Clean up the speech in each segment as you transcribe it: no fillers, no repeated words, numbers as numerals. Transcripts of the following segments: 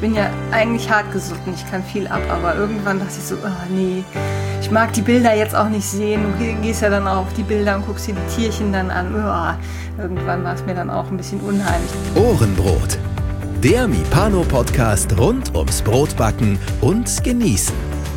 bin ja eigentlich hartgesotten, ich kann viel ab, aber irgendwann dachte ich so, oh nee, ich mag die Bilder jetzt auch nicht sehen. Du gehst ja dann auch auf die Bilder und guckst dir die Tierchen dann an. Oh, irgendwann war es mir dann auch ein bisschen unheimlich. Ohrenbrot, der Mipano-Podcast rund ums Brotbacken und Genießen.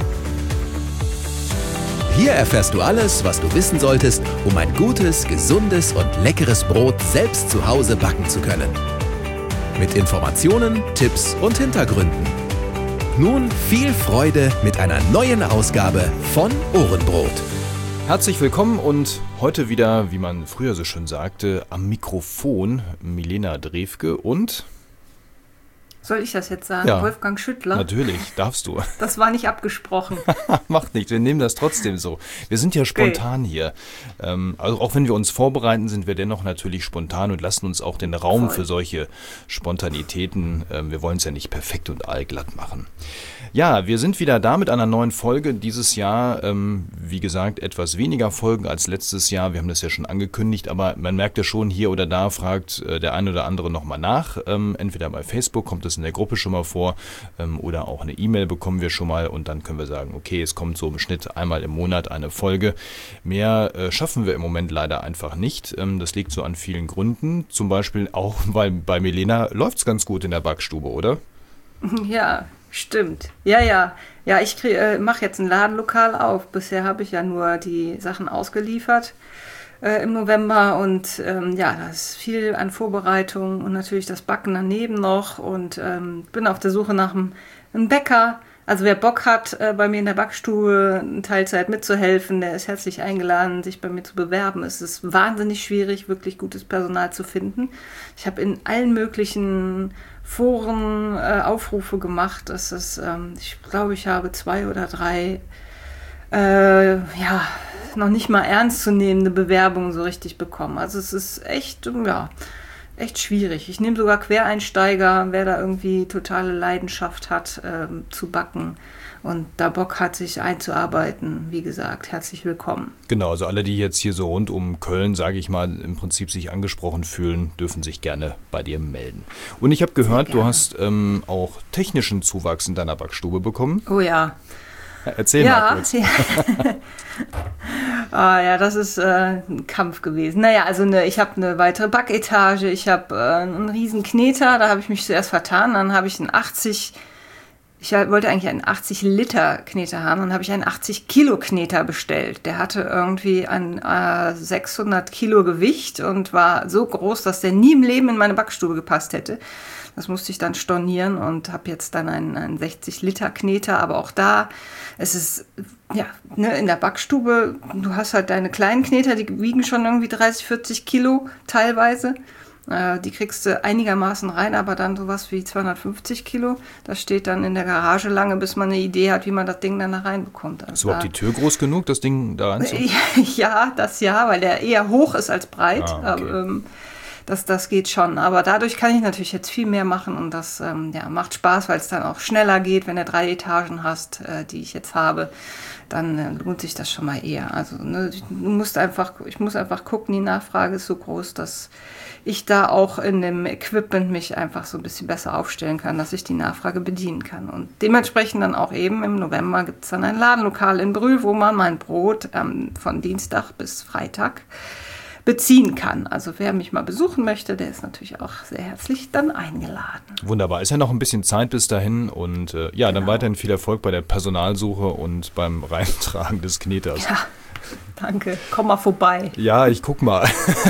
Hier erfährst du alles, was du wissen solltest, um ein gutes, gesundes und leckeres Brot selbst zu Hause backen zu können. Mit Informationen, Tipps und Hintergründen. Nun viel Freude mit einer neuen Ausgabe von Ohrenbrot. Herzlich willkommen und heute wieder, wie man früher so schön sagte, am Mikrofon Milena Drewke und... Soll ich das jetzt sagen? Ja, Wolfgang Schüttler? Natürlich, darfst du. Das war nicht abgesprochen. Macht nichts, wir nehmen das trotzdem so. Wir sind ja spontan hier. Also auch wenn wir uns vorbereiten, sind wir dennoch natürlich spontan und lassen uns auch den Raum für solche Spontanitäten. Wir wollen es ja nicht perfekt und allglatt machen. Ja, wir sind wieder da mit einer neuen Folge. Dieses Jahr, wie gesagt, etwas weniger Folgen als letztes Jahr. Wir haben das ja schon angekündigt, aber man merkt ja schon, hier oder da fragt der eine oder andere nochmal nach. Entweder bei Facebook kommt es in der Gruppe schon mal vor oder auch eine E-Mail bekommen wir schon mal und dann können wir sagen, okay, es kommt so im Schnitt einmal im Monat eine Folge. Mehr schaffen wir im Moment leider einfach nicht. Das liegt so an vielen Gründen. Zum Beispiel auch, weil bei Milena läuft es ganz gut in der Backstube, oder? Ja, stimmt. Ja, ich mache jetzt ein Ladenlokal auf. Bisher habe ich ja nur die Sachen ausgeliefert im November und da ist viel an Vorbereitung und natürlich das Backen daneben noch und bin auf der Suche nach einem Bäcker. Also wer Bock hat, bei mir in der Backstube in Teilzeit mitzuhelfen, der ist herzlich eingeladen, sich bei mir zu bewerben. Es ist wahnsinnig schwierig, wirklich gutes Personal zu finden. Ich habe in allen möglichen Foren Aufrufe gemacht. Ich glaube, ich habe 2 oder 3 noch nicht mal ernstzunehmende Bewerbungen so richtig bekommen. Also es ist echt schwierig. Ich nehme sogar Quereinsteiger, wer da irgendwie totale Leidenschaft hat zu backen und da Bock hat, sich einzuarbeiten. Wie gesagt, herzlich willkommen. Genau, also alle, die jetzt hier so rund um Köln, sage ich mal, im Prinzip sich angesprochen fühlen, dürfen sich gerne bei dir melden. Und ich habe gehört, du hast auch technischen Zuwachs in deiner Backstube bekommen. Oh ja. Erzähl mal kurz. Ja, das ist ein Kampf gewesen. Naja, also ich habe eine weitere Backetage, ich habe einen riesen Kneter, da habe ich mich zuerst vertan, dann habe ich ich wollte eigentlich einen 80 Liter Kneter haben, dann habe ich einen 80 Kilo Kneter bestellt. Der hatte irgendwie ein 600 Kilo Gewicht und war so groß, dass der nie im Leben in meine Backstube gepasst hätte. Das musste ich dann stornieren und habe jetzt dann einen 60 Liter Kneter, aber auch da, es ist, in der Backstube, du hast halt deine kleinen Kneter, die wiegen schon irgendwie 30, 40 Kilo teilweise. Die kriegst du einigermaßen rein, aber dann sowas wie 250 Kilo. Das steht dann in der Garage lange, bis man eine Idee hat, wie man das Ding dann da reinbekommt. Also ist überhaupt die Tür groß genug, das Ding da reinzubekommen? Ja, weil der eher hoch ist als breit. Okay. Das geht schon. Aber dadurch kann ich natürlich jetzt viel mehr machen und das macht Spaß, weil es dann auch schneller geht. Wenn du 3 Etagen hast, die ich jetzt habe, dann lohnt sich das schon mal eher. Also ich muss einfach gucken, die Nachfrage ist so groß, dass ich da auch in dem Equipment mich einfach so ein bisschen besser aufstellen kann, dass ich die Nachfrage bedienen kann. Und dementsprechend dann auch eben im November gibt es dann ein Ladenlokal in Brühl, wo man mein Brot von Dienstag bis Freitag beziehen kann. Also wer mich mal besuchen möchte, der ist natürlich auch sehr herzlich dann eingeladen. Wunderbar. Ist ja noch ein bisschen Zeit bis dahin und dann weiterhin viel Erfolg bei der Personalsuche und beim Reintragen des Kneters. Ja, danke. Komm mal vorbei. Ja, ich guck mal.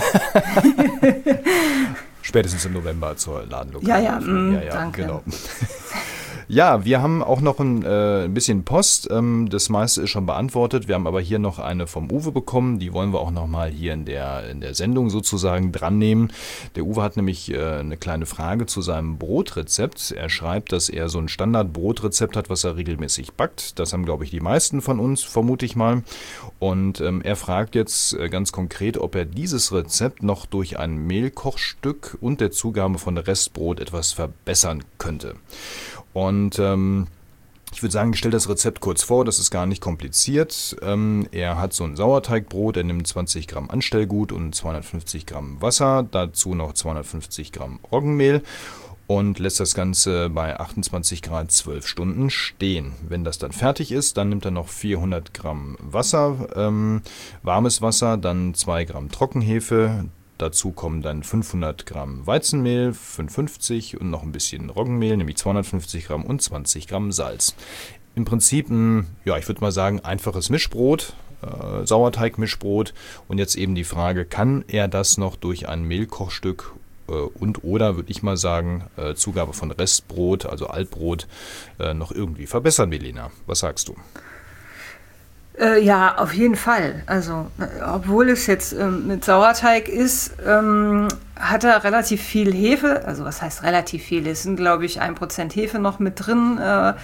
Spätestens im November zur Ladenlokal. Ja, danke. Genau. Ja, wir haben auch noch ein bisschen Post. Das meiste ist schon beantwortet. Wir haben aber hier noch eine vom Uwe bekommen. Die wollen wir auch noch mal hier in der Sendung sozusagen dran nehmen. Der Uwe hat nämlich eine kleine Frage zu seinem Brotrezept. Er schreibt, dass er so ein Standard-Brotrezept hat, was er regelmäßig backt. Das haben, glaube ich, die meisten von uns, vermute ich mal. Und er fragt jetzt ganz konkret, ob er dieses Rezept noch durch ein Mehlkochstück und der Zugabe von Restbrot etwas verbessern könnte. Und ich würde sagen, ich stelle das Rezept kurz vor, das ist gar nicht kompliziert. Er hat so ein Sauerteigbrot, er nimmt 20 Gramm Anstellgut und 250 Gramm Wasser, dazu noch 250 Gramm Roggenmehl und lässt das Ganze bei 28 Grad 12 Stunden stehen. Wenn das dann fertig ist, dann nimmt er noch 400 Gramm Wasser, warmes Wasser, dann 2 Gramm Trockenhefe. Dazu kommen dann 500 Gramm Weizenmehl, 55 und noch ein bisschen Roggenmehl, nämlich 250 Gramm und 20 Gramm Salz. Im Prinzip ein, ich würde mal sagen, einfaches Mischbrot, Sauerteig-Mischbrot. Und jetzt eben die Frage, kann er das noch durch ein Mehlkochstück und oder, würde ich mal sagen, Zugabe von Restbrot, also Altbrot, noch irgendwie verbessern, Milena? Was sagst du? Ja, auf jeden Fall. Also, obwohl es jetzt mit Sauerteig ist, hat er relativ viel Hefe. Also, was heißt relativ viel? Es sind, glaube ich, 1% Hefe noch mit drin,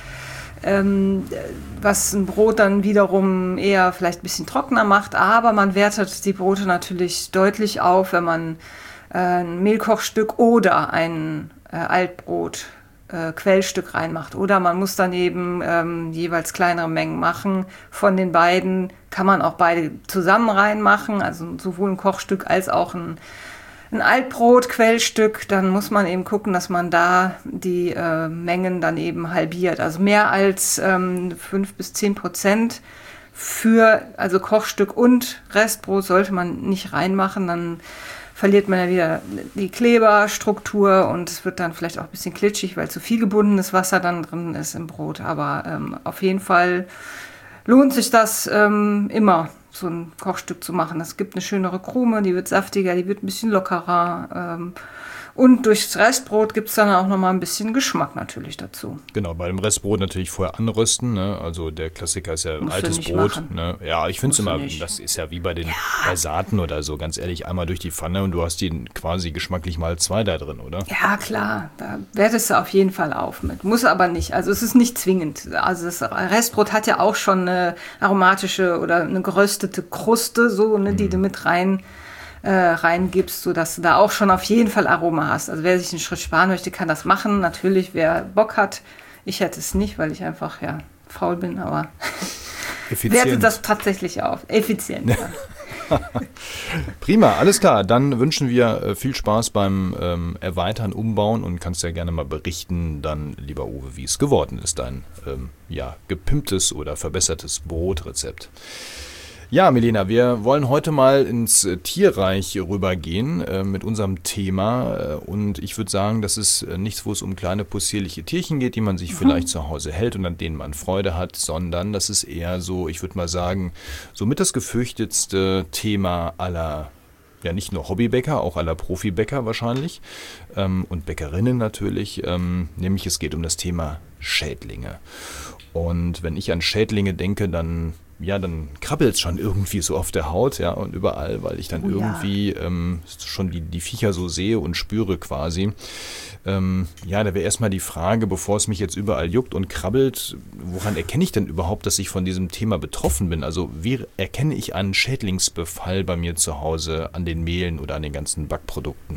was ein Brot dann wiederum eher vielleicht ein bisschen trockener macht. Aber man wertet die Brote natürlich deutlich auf, wenn man ein Mehlkochstück oder ein Altbrot Quellstück reinmacht. Oder man muss dann eben jeweils kleinere Mengen machen. Von den beiden kann man auch beide zusammen reinmachen, also sowohl ein Kochstück als auch ein Altbrot, Quellstück. Dann muss man eben gucken, dass man da die Mengen dann eben halbiert. Also mehr als 5-10% für also Kochstück und Restbrot sollte man nicht reinmachen, dann verliert man ja wieder die Kleberstruktur und es wird dann vielleicht auch ein bisschen klitschig, weil zu viel gebundenes Wasser dann drin ist im Brot. Aber auf jeden Fall lohnt sich das immer, so ein Kochstück zu machen. Es gibt eine schönere Krume, die wird saftiger, die wird ein bisschen lockerer. Und durchs Restbrot gibt es dann auch nochmal ein bisschen Geschmack natürlich dazu. Genau, bei dem Restbrot natürlich vorher anrösten. Ne? Also der Klassiker ist ja altes Brot. Ne? Ja, ich finde es immer, das ist ja wie bei den Saaten oder so, ganz ehrlich, einmal durch die Pfanne und du hast die quasi geschmacklich mal 2 da drin, oder? Ja, klar, da wertest du auf jeden Fall auf mit. Muss aber nicht, also es ist nicht zwingend. Also das Restbrot hat ja auch schon eine aromatische oder eine geröstete Kruste, so, ne, die du mit reingibst, sodass du da auch schon auf jeden Fall Aroma hast. Also wer sich einen Schritt sparen möchte, kann das machen. Natürlich, wer Bock hat. Ich hätte es nicht, weil ich einfach faul bin, aber werte das tatsächlich auf. Effizient. Ja. Prima, alles klar. Dann wünschen wir viel Spaß beim Erweitern, Umbauen und kannst ja gerne mal berichten, dann, lieber Uwe, wie es geworden ist, dein gepimptes oder verbessertes Brotrezept. Ja, Milena, wir wollen heute mal ins Tierreich rübergehen mit unserem Thema und ich würde sagen, das ist nichts, wo es um kleine possierliche Tierchen geht, die man sich vielleicht zu Hause hält und an denen man Freude hat, sondern das ist eher so, ich würde mal sagen, somit das gefürchtetste Thema aller, ja nicht nur Hobbybäcker, auch aller Profibäcker wahrscheinlich und Bäckerinnen natürlich, nämlich es geht um das Thema Schädlinge. Und wenn ich an Schädlinge denke, dann krabbelt es schon irgendwie so auf der Haut, ja, und überall, weil ich dann irgendwie schon die Viecher so sehe und spüre quasi. Da wäre erstmal die Frage, bevor es mich jetzt überall juckt und krabbelt, woran erkenne ich denn überhaupt, dass ich von diesem Thema betroffen bin? Also wie erkenne ich einen Schädlingsbefall bei mir zu Hause an den Mehlen oder an den ganzen Backprodukten?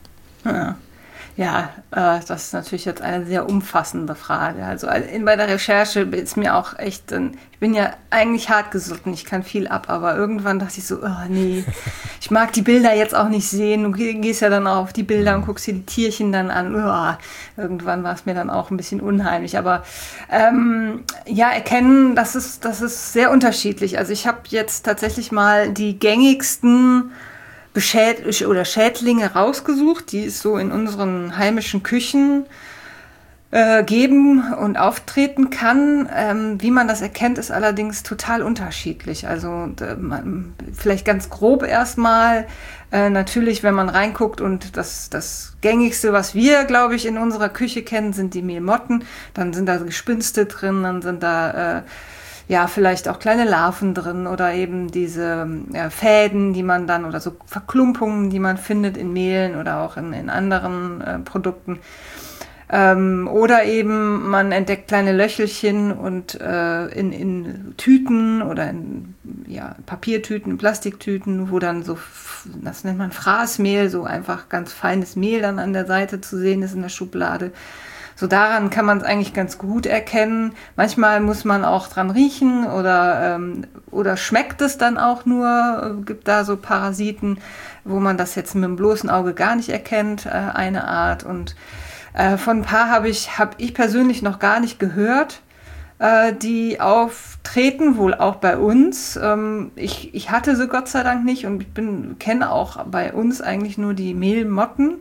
Ja, das ist natürlich jetzt eine sehr umfassende Frage. Also bei der Recherche ist mir auch echt, ich bin ja eigentlich hartgesotten, ich kann viel ab, aber irgendwann dachte ich so, oh nee, ich mag die Bilder jetzt auch nicht sehen. Du gehst ja dann auch auf die Bilder und guckst dir die Tierchen dann an. Irgendwann war es mir dann auch ein bisschen unheimlich. Aber erkennen, das ist sehr unterschiedlich. Also ich habe jetzt tatsächlich mal die gängigsten Schädlinge rausgesucht, die es so in unseren heimischen Küchen geben und auftreten kann. Wie man das erkennt, ist allerdings total unterschiedlich. Also vielleicht ganz grob erstmal, natürlich, wenn man reinguckt und das Gängigste, was wir, glaube ich, in unserer Küche kennen, sind die Mehlmotten. Dann sind da Gespinste drin, dann sind da vielleicht auch kleine Larven drin oder eben diese Fäden, die man dann oder so Verklumpungen, die man findet in Mehlen oder auch in anderen Produkten. Oder eben man entdeckt kleine Löchelchen und in Tüten oder in Papiertüten, Plastiktüten, wo dann so, das nennt man Fraßmehl, so einfach ganz feines Mehl dann an der Seite zu sehen ist in der Schublade. So daran kann man es eigentlich ganz gut erkennen. Manchmal muss man auch dran riechen oder schmeckt es dann auch nur. Gibt da so Parasiten, wo man das jetzt mit dem bloßen Auge gar nicht erkennt, eine Art. Und Von ein paar habe ich persönlich noch gar nicht gehört, die auftreten, wohl auch bei uns. Ich hatte sie Gott sei Dank nicht und ich kenne auch bei uns eigentlich nur die Mehlmotten.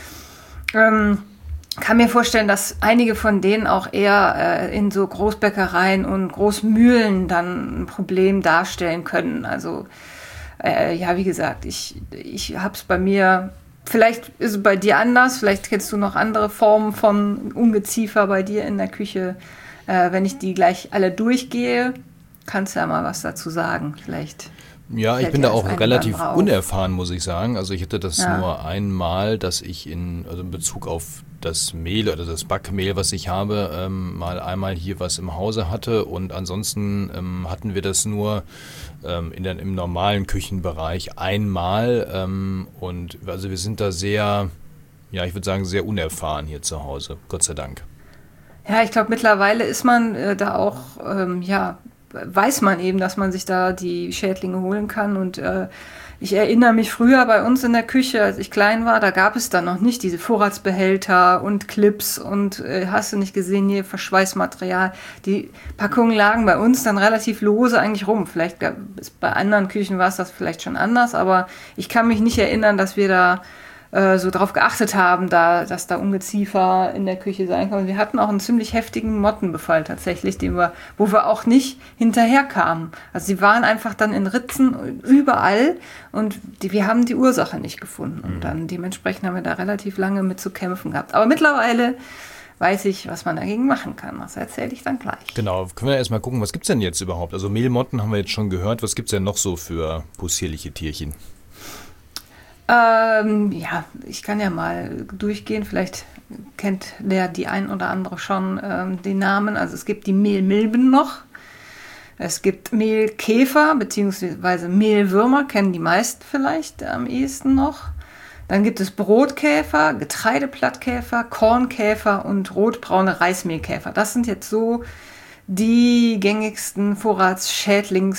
Kann mir vorstellen, dass einige von denen auch eher in so Großbäckereien und Großmühlen dann ein Problem darstellen können. Also ja, wie gesagt, ich habe es bei mir, vielleicht ist es bei dir anders, vielleicht kennst du noch andere Formen von Ungeziefer bei dir in der Küche. Wenn ich die gleich alle durchgehe, kannst du ja mal was dazu sagen, vielleicht. Ja, ich bin da auch relativ unerfahren, muss ich sagen. Also ich hatte das nur einmal, dass ich in Bezug auf das Mehl oder das Backmehl, was ich habe, mal einmal hier was im Hause hatte und ansonsten hatten wir das nur im normalen Küchenbereich einmal und also wir sind da sehr, ja, ich würde sagen, sehr unerfahren hier zu Hause, Gott sei Dank. Ja, ich glaube, mittlerweile ist man da auch, weiß man eben, dass man sich da die Schädlinge holen kann. Und ich erinnere mich früher bei uns in der Küche, als ich klein war, da gab es dann noch nicht diese Vorratsbehälter und Clips und hast du nicht gesehen, hier Verschweißmaterial. Die Packungen lagen bei uns dann relativ lose eigentlich rum. Vielleicht bei anderen Küchen war es das vielleicht schon anders, aber ich kann mich nicht erinnern, dass wir da so drauf geachtet haben, dass da Ungeziefer in der Küche sein kann. Und wir hatten auch einen ziemlich heftigen Mottenbefall tatsächlich, wo wir auch nicht hinterherkamen. Also sie waren einfach dann in Ritzen überall und wir haben die Ursache nicht gefunden. Und dann dementsprechend haben wir da relativ lange mit zu kämpfen gehabt. Aber mittlerweile weiß ich, was man dagegen machen kann. Das erzähle ich dann gleich. Genau, können wir erstmal gucken, was gibt es denn jetzt überhaupt? Also Mehlmotten haben wir jetzt schon gehört. Was gibt es denn noch so für possierliche Tierchen? Ja, ich kann ja mal durchgehen. Vielleicht kennt die ein oder andere schon den Namen. Also es gibt die Mehlmilben noch. Es gibt Mehlkäfer bzw. Mehlwürmer, kennen die meisten vielleicht am ehesten noch. Dann gibt es Brotkäfer, Getreideplattkäfer, Kornkäfer und rotbraune Reismehlkäfer. Das sind jetzt so die gängigsten Vorratsschädlinge,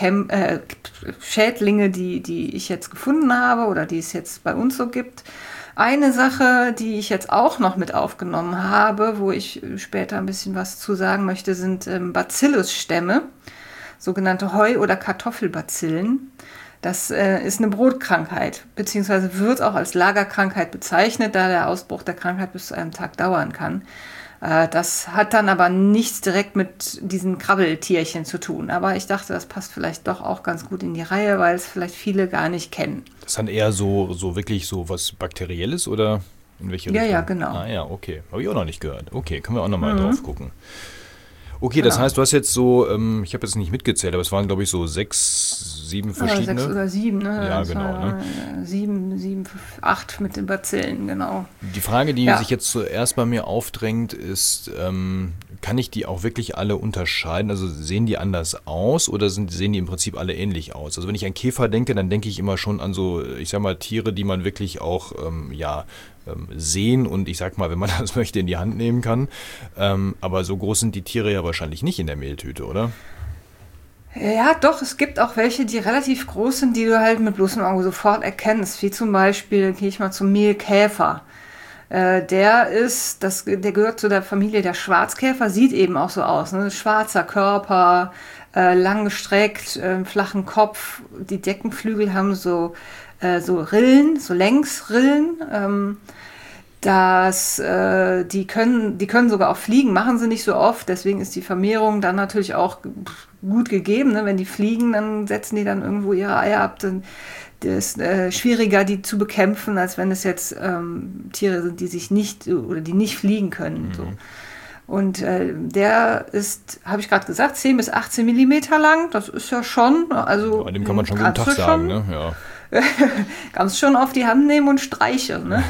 die ich jetzt gefunden habe oder die es jetzt bei uns so gibt. Eine Sache, die ich jetzt auch noch mit aufgenommen habe, wo ich später ein bisschen was zu sagen möchte, sind Bacillusstämme, sogenannte Heu- oder Kartoffelbazillen. Das ist eine Brotkrankheit, beziehungsweise wird auch als Lagerkrankheit bezeichnet, da der Ausbruch der Krankheit bis zu einem Tag dauern kann. Das hat dann aber nichts direkt mit diesen Krabbeltierchen zu tun. Aber ich dachte, das passt vielleicht doch auch ganz gut in die Reihe, weil es vielleicht viele gar nicht kennen. Das ist dann eher so wirklich so was Bakterielles oder in welche Richtung? Ja, genau. Ah ja, okay. Habe ich auch noch nicht gehört. Okay, können wir auch nochmal drauf gucken. Okay, das heißt, du hast jetzt so, ich habe jetzt nicht mitgezählt, aber es waren, glaube ich, so 6, 7 verschiedene. 6 oder 7, ne? Ja, genau. Ne? 7, 8 mit den Bazillen, genau. Die Frage, die sich jetzt zuerst bei mir aufdrängt, ist, kann ich die auch wirklich alle unterscheiden? Also sehen die anders aus oder sehen die im Prinzip alle ähnlich aus? Also wenn ich an Käfer denke, dann denke ich immer schon an so, ich sag mal, Tiere, die man wirklich auch, sehen und ich sag mal, wenn man das möchte, in die Hand nehmen kann. Aber so groß sind die Tiere ja wahrscheinlich nicht in der Mehltüte, oder? Ja, doch, es gibt auch welche, die relativ groß sind, die du halt mit bloßem Auge sofort erkennst. Wie zum Beispiel, gehe ich mal zum Mehlkäfer. Der gehört zu der Familie der Schwarzkäfer, sieht eben auch so aus. Ne? Schwarzer Körper, langgestreckt, flachen Kopf. Die Deckenflügel haben so Rillen, so Längsrillen. Die können sogar auch fliegen, machen sie nicht so oft, deswegen ist die Vermehrung dann natürlich auch gut gegeben. Ne? Wenn die fliegen, dann setzen die dann irgendwo ihre Eier ab. Dann ist schwieriger, die zu bekämpfen, als wenn es jetzt Tiere sind, die sich nicht oder die nicht fliegen können. So. Und der ist, habe ich gerade gesagt, 10 bis 18 Millimeter lang. Das ist ja schon, also. Ja, dem kann man schon guten Tag sagen, ne? Ja. Kannst schon auf die Hand nehmen und streicheln, ne?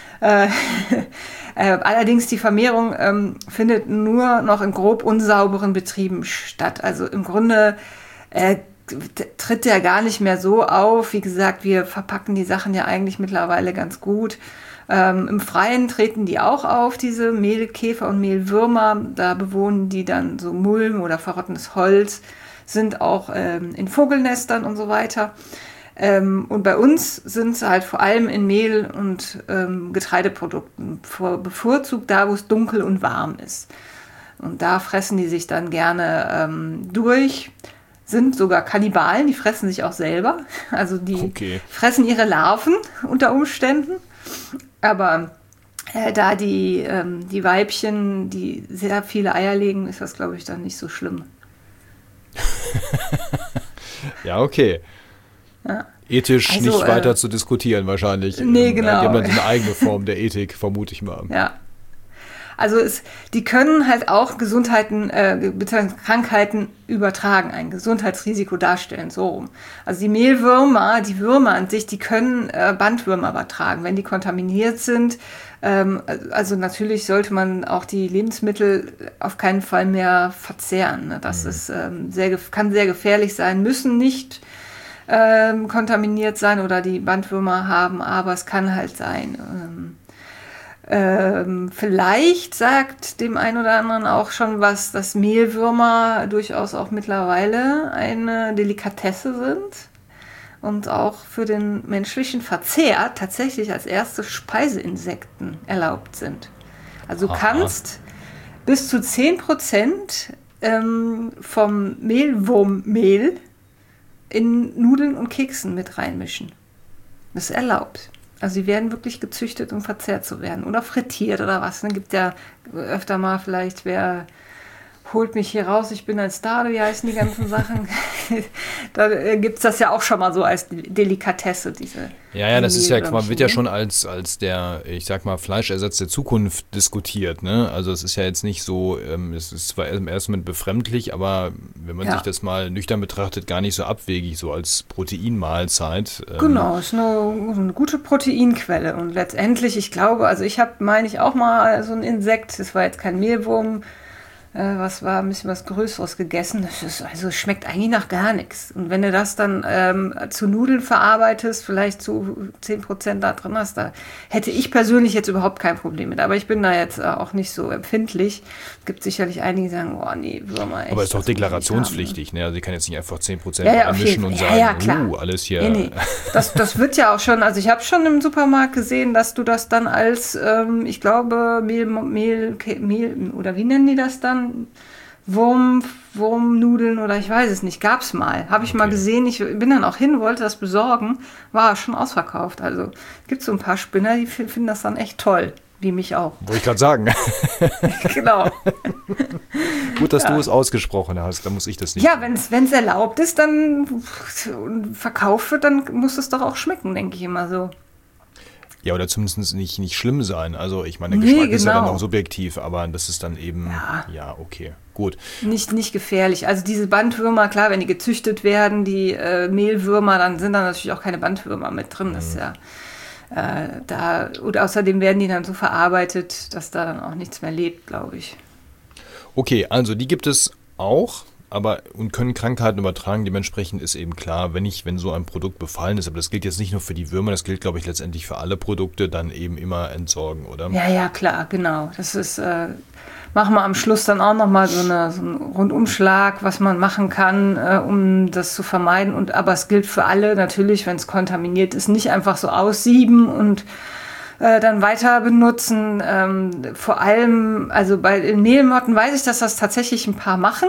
Allerdings die Vermehrung findet nur noch in grob unsauberen Betrieben statt. Also im Grunde tritt der gar nicht mehr so auf. Wie gesagt, wir verpacken die Sachen ja eigentlich mittlerweile ganz gut. Im Freien treten die auch auf, diese Mehlkäfer und Mehlwürmer. Da bewohnen die dann so Mulm oder verrottenes Holz, sind auch in Vogelnestern und so weiter. Und bei uns sind sie halt vor allem in Mehl- und Getreideprodukten bevorzugt da, wo es dunkel und warm ist. Und da fressen die sich dann gerne durch, sind sogar Kannibalen, die fressen sich auch selber. Also die fressen ihre Larven unter Umständen. Aber da die Weibchen, die sehr viele Eier legen, ist das, glaube ich, dann nicht so schlimm. Ja, okay. Ja. Ethisch also, nicht weiter zu diskutieren wahrscheinlich. Nee, genau. Die haben dann so eine eigene Form der Ethik, vermute ich mal. Ja. Also die können halt auch Krankheiten übertragen, ein Gesundheitsrisiko darstellen, so rum. Also die Mehlwürmer, die Würmer an sich, die können Bandwürmer übertragen, wenn die kontaminiert sind. Also natürlich sollte man auch die Lebensmittel auf keinen Fall mehr verzehren. Ne? Das ist, kann sehr gefährlich sein, müssen nicht kontaminiert sein oder die Bandwürmer haben, aber es kann halt sein. Vielleicht sagt dem einen oder anderen auch schon was, dass Mehlwürmer durchaus auch mittlerweile eine Delikatesse sind und auch für den menschlichen Verzehr tatsächlich als erste Speiseinsekten erlaubt sind. Also du kannst bis zu 10% vom Mehlwurmmehl in Nudeln und Keksen mit reinmischen. Das ist erlaubt. Also die werden wirklich gezüchtet, um verzehrt zu werden. Oder frittiert oder was. Dann gibt ja öfter mal vielleicht, wer holt mich hier raus, ich bin ein Star, wie heißen die ganzen Sachen? Da gibt es das ja auch schon mal so als Delikatesse, diese. Ja, das ist ja, man wird ja schon als der, ich sag mal, Fleischersatz der Zukunft diskutiert, ne? Also es ist ja jetzt nicht so, es ist zwar im ersten Moment befremdlich, aber wenn man sich das mal nüchtern betrachtet, gar nicht so abwegig, so als Proteinmahlzeit. Genau, ist eine gute Proteinquelle und letztendlich, ich glaube, also ich habe, meine ich, auch mal so ein Insekt, das war jetzt kein Mehlwurm, was war ein bisschen was Größeres gegessen. Also es schmeckt eigentlich nach gar nichts. Und wenn du das dann zu Nudeln verarbeitest, vielleicht zu 10% da drin hast, da hätte ich persönlich jetzt überhaupt kein Problem mit. Aber ich bin da jetzt auch nicht so empfindlich. Es gibt sicherlich einige, die sagen, oh nee, Würmer echt. Aber es ist doch deklarationspflichtig, ne? Also ich kann jetzt nicht einfach 10% einmischen und sagen, alles hier. Nee. Das wird ja auch schon, also ich habe schon im Supermarkt gesehen, dass du das dann als, ich glaube, Mehl, oder wie nennen die das dann? Wurmnudeln oder ich weiß es nicht, gab's mal. Habe ich mal gesehen, ich bin dann auch hin, wollte das besorgen, war schon ausverkauft. Also gibt so ein paar Spinner, die finden das dann echt toll, wie mich auch. Wollte ich gerade sagen. Genau. Gut, dass du es ausgesprochen hast, da muss ich das nicht. Ja, wenn es erlaubt ist, dann verkauft wird, dann muss es doch auch schmecken, denke ich immer so. Ja, oder zumindest nicht schlimm sein. Also ich meine, der Geschmack ist ja dann auch subjektiv, aber das ist dann eben, okay, gut. Nicht gefährlich. Also diese Bandwürmer, klar, wenn die gezüchtet werden, die Mehlwürmer, dann sind da natürlich auch keine Bandwürmer mit drin. Das ist ja und außerdem werden die dann so verarbeitet, dass da dann auch nichts mehr lebt, glaube ich. Okay, also die gibt es auch. Und können Krankheiten übertragen. Dementsprechend ist eben klar, wenn so ein Produkt befallen ist, aber das gilt jetzt nicht nur für die Würmer, das gilt, glaube ich, letztendlich für alle Produkte, dann eben immer entsorgen, oder? Ja, klar, genau. Das ist, machen wir am Schluss dann auch nochmal so einen Rundumschlag, was man machen kann, um das zu vermeiden. Aber es gilt für alle natürlich, wenn es kontaminiert ist, nicht einfach so aussieben und dann weiter benutzen. Vor allem, also bei den Mehlmotten weiß ich, dass das tatsächlich ein paar machen.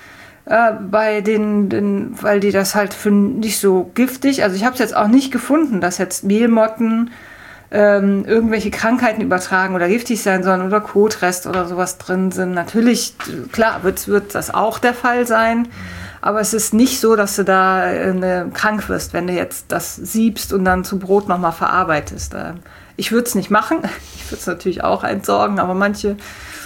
Bei weil die das halt für nicht so giftig, also ich habe es jetzt auch nicht gefunden, dass jetzt Mehlmotten irgendwelche Krankheiten übertragen oder giftig sein sollen oder Kotrest oder sowas drin sind. Natürlich, klar, wird das auch der Fall sein, aber es ist nicht so, dass du da krank wirst, wenn du jetzt das siebst und dann zu Brot nochmal verarbeitest. Ich würde es nicht machen, ich würde es natürlich auch entsorgen, aber manche,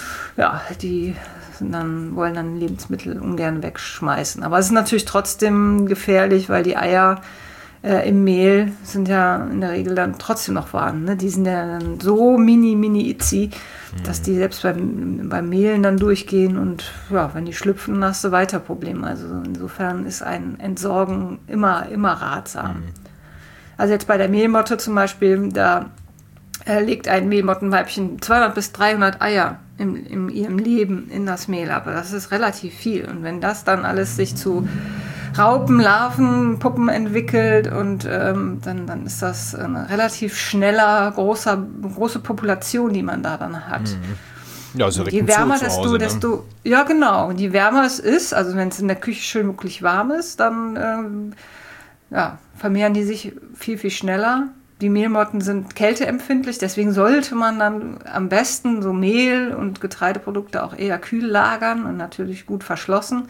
die wollen dann Lebensmittel ungern wegschmeißen. Aber es ist natürlich trotzdem gefährlich, weil die Eier im Mehl sind ja in der Regel dann trotzdem noch warm. Ne? Die sind ja dann so mini itzy, dass die selbst beim Mehlen dann durchgehen und wenn die schlüpfen, dann hast du weiter Probleme. Also insofern ist ein Entsorgen immer ratsam. Also jetzt bei der Mehlmotte zum Beispiel, da legt ein Mehlmottenweibchen 200 bis 300 Eier in ihrem Leben in das Mehl ab. Das ist relativ viel. Und wenn das dann alles sich zu Raupen, Larven, Puppen entwickelt und dann ist das eine relativ schneller, große Population, die man da dann hat. Ja, also je wärmer, ja genau, und je wärmer es ist, also wenn es in der Küche schön wirklich warm ist, dann vermehren die sich viel, viel schneller. Die Mehlmotten sind kälteempfindlich, deswegen sollte man dann am besten so Mehl und Getreideprodukte auch eher kühl lagern und natürlich gut verschlossen.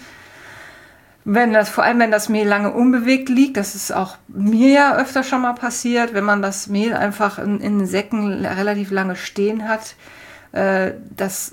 Vor allem wenn das Mehl lange unbewegt liegt, das ist auch mir ja öfter schon mal passiert, wenn man das Mehl einfach in Säcken relativ lange stehen hat, das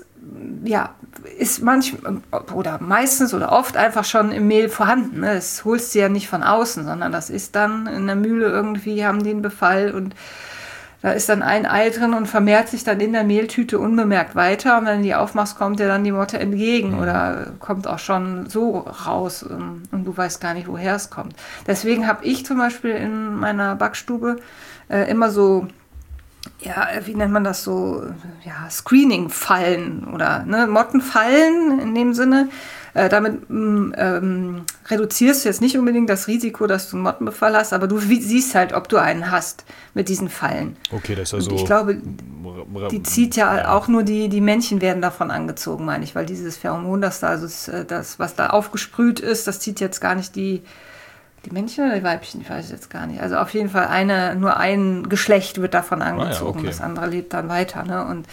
ist manchmal oder meistens oder oft einfach schon im Mehl vorhanden. Ne? Das holst du ja nicht von außen, sondern das ist dann in der Mühle irgendwie, haben die einen Befall und da ist dann ein Ei drin und vermehrt sich dann in der Mehltüte unbemerkt weiter. Und wenn du die aufmachst, kommt dir dann die Motte entgegen oder kommt auch schon so raus und du weißt gar nicht, woher es kommt. Deswegen habe ich zum Beispiel in meiner Backstube immer so, wie nennt man das so, Screening-Fallen oder Mottenfallen in dem Sinne. Damit reduzierst du jetzt nicht unbedingt das Risiko, dass du einen Mottenbefall hast, aber du siehst halt, ob du einen hast mit diesen Fallen. Okay, das ist also... Ich glaube, die zieht ja auch nur die Männchen werden davon angezogen, meine ich, weil dieses Pheromon, das da, also das, was da aufgesprüht ist, das zieht jetzt gar nicht die Männchen oder die Weibchen, ich weiß es jetzt gar nicht. Also auf jeden Fall nur ein Geschlecht wird davon angezogen, das andere lebt dann weiter. Ne? Und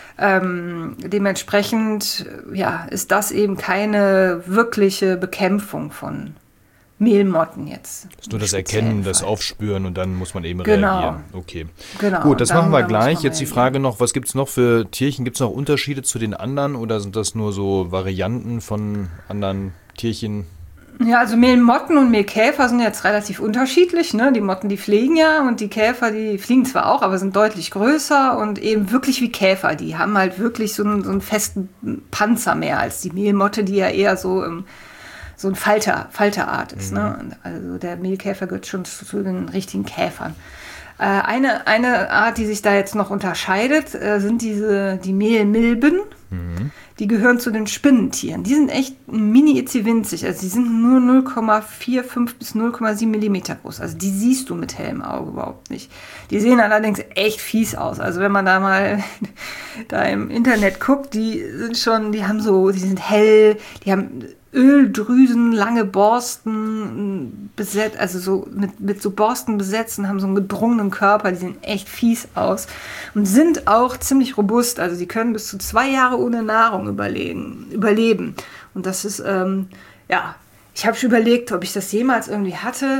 dementsprechend ist das eben keine wirkliche Bekämpfung von Mehlmotten jetzt. Das ist nur das Erkennen, das Aufspüren und dann muss man eben genau. reagieren. Okay. Genau. Gut, das machen wir gleich. Jetzt die Frage noch, was gibt es noch für Tierchen? Gibt es noch Unterschiede zu den anderen oder sind das nur so Varianten von anderen Tierchen? Ja, also Mehlmotten und Mehlkäfer sind jetzt relativ unterschiedlich. Ne? Die Motten, die fliegen ja und die Käfer, die fliegen zwar auch, aber sind deutlich größer und eben wirklich wie Käfer. Die haben halt wirklich so einen festen Panzer mehr als die Mehlmotte, die ja eher so ein Falterart ist. Ne? Also der Mehlkäfer gehört schon zu den richtigen Käfern. Eine Art, die sich da jetzt noch unterscheidet, sind die Mehlmilben. Die gehören zu den Spinnentieren. Die sind echt mini-winzig. Also die sind nur 0,45 bis 0,7 Millimeter groß. Also die siehst du mit hellem Auge überhaupt nicht. Die sehen allerdings echt fies aus. Also wenn man da mal im Internet guckt, die sind hell, die haben Öldrüsen, lange Borsten besetzt, also so mit so Borsten besetzt und haben so einen gedrungenen Körper, die sehen echt fies aus und sind auch ziemlich robust, also die können bis zu 2 Jahre ohne Nahrung überleben. Und das ist, ich habe schon überlegt, ob ich das jemals irgendwie hatte.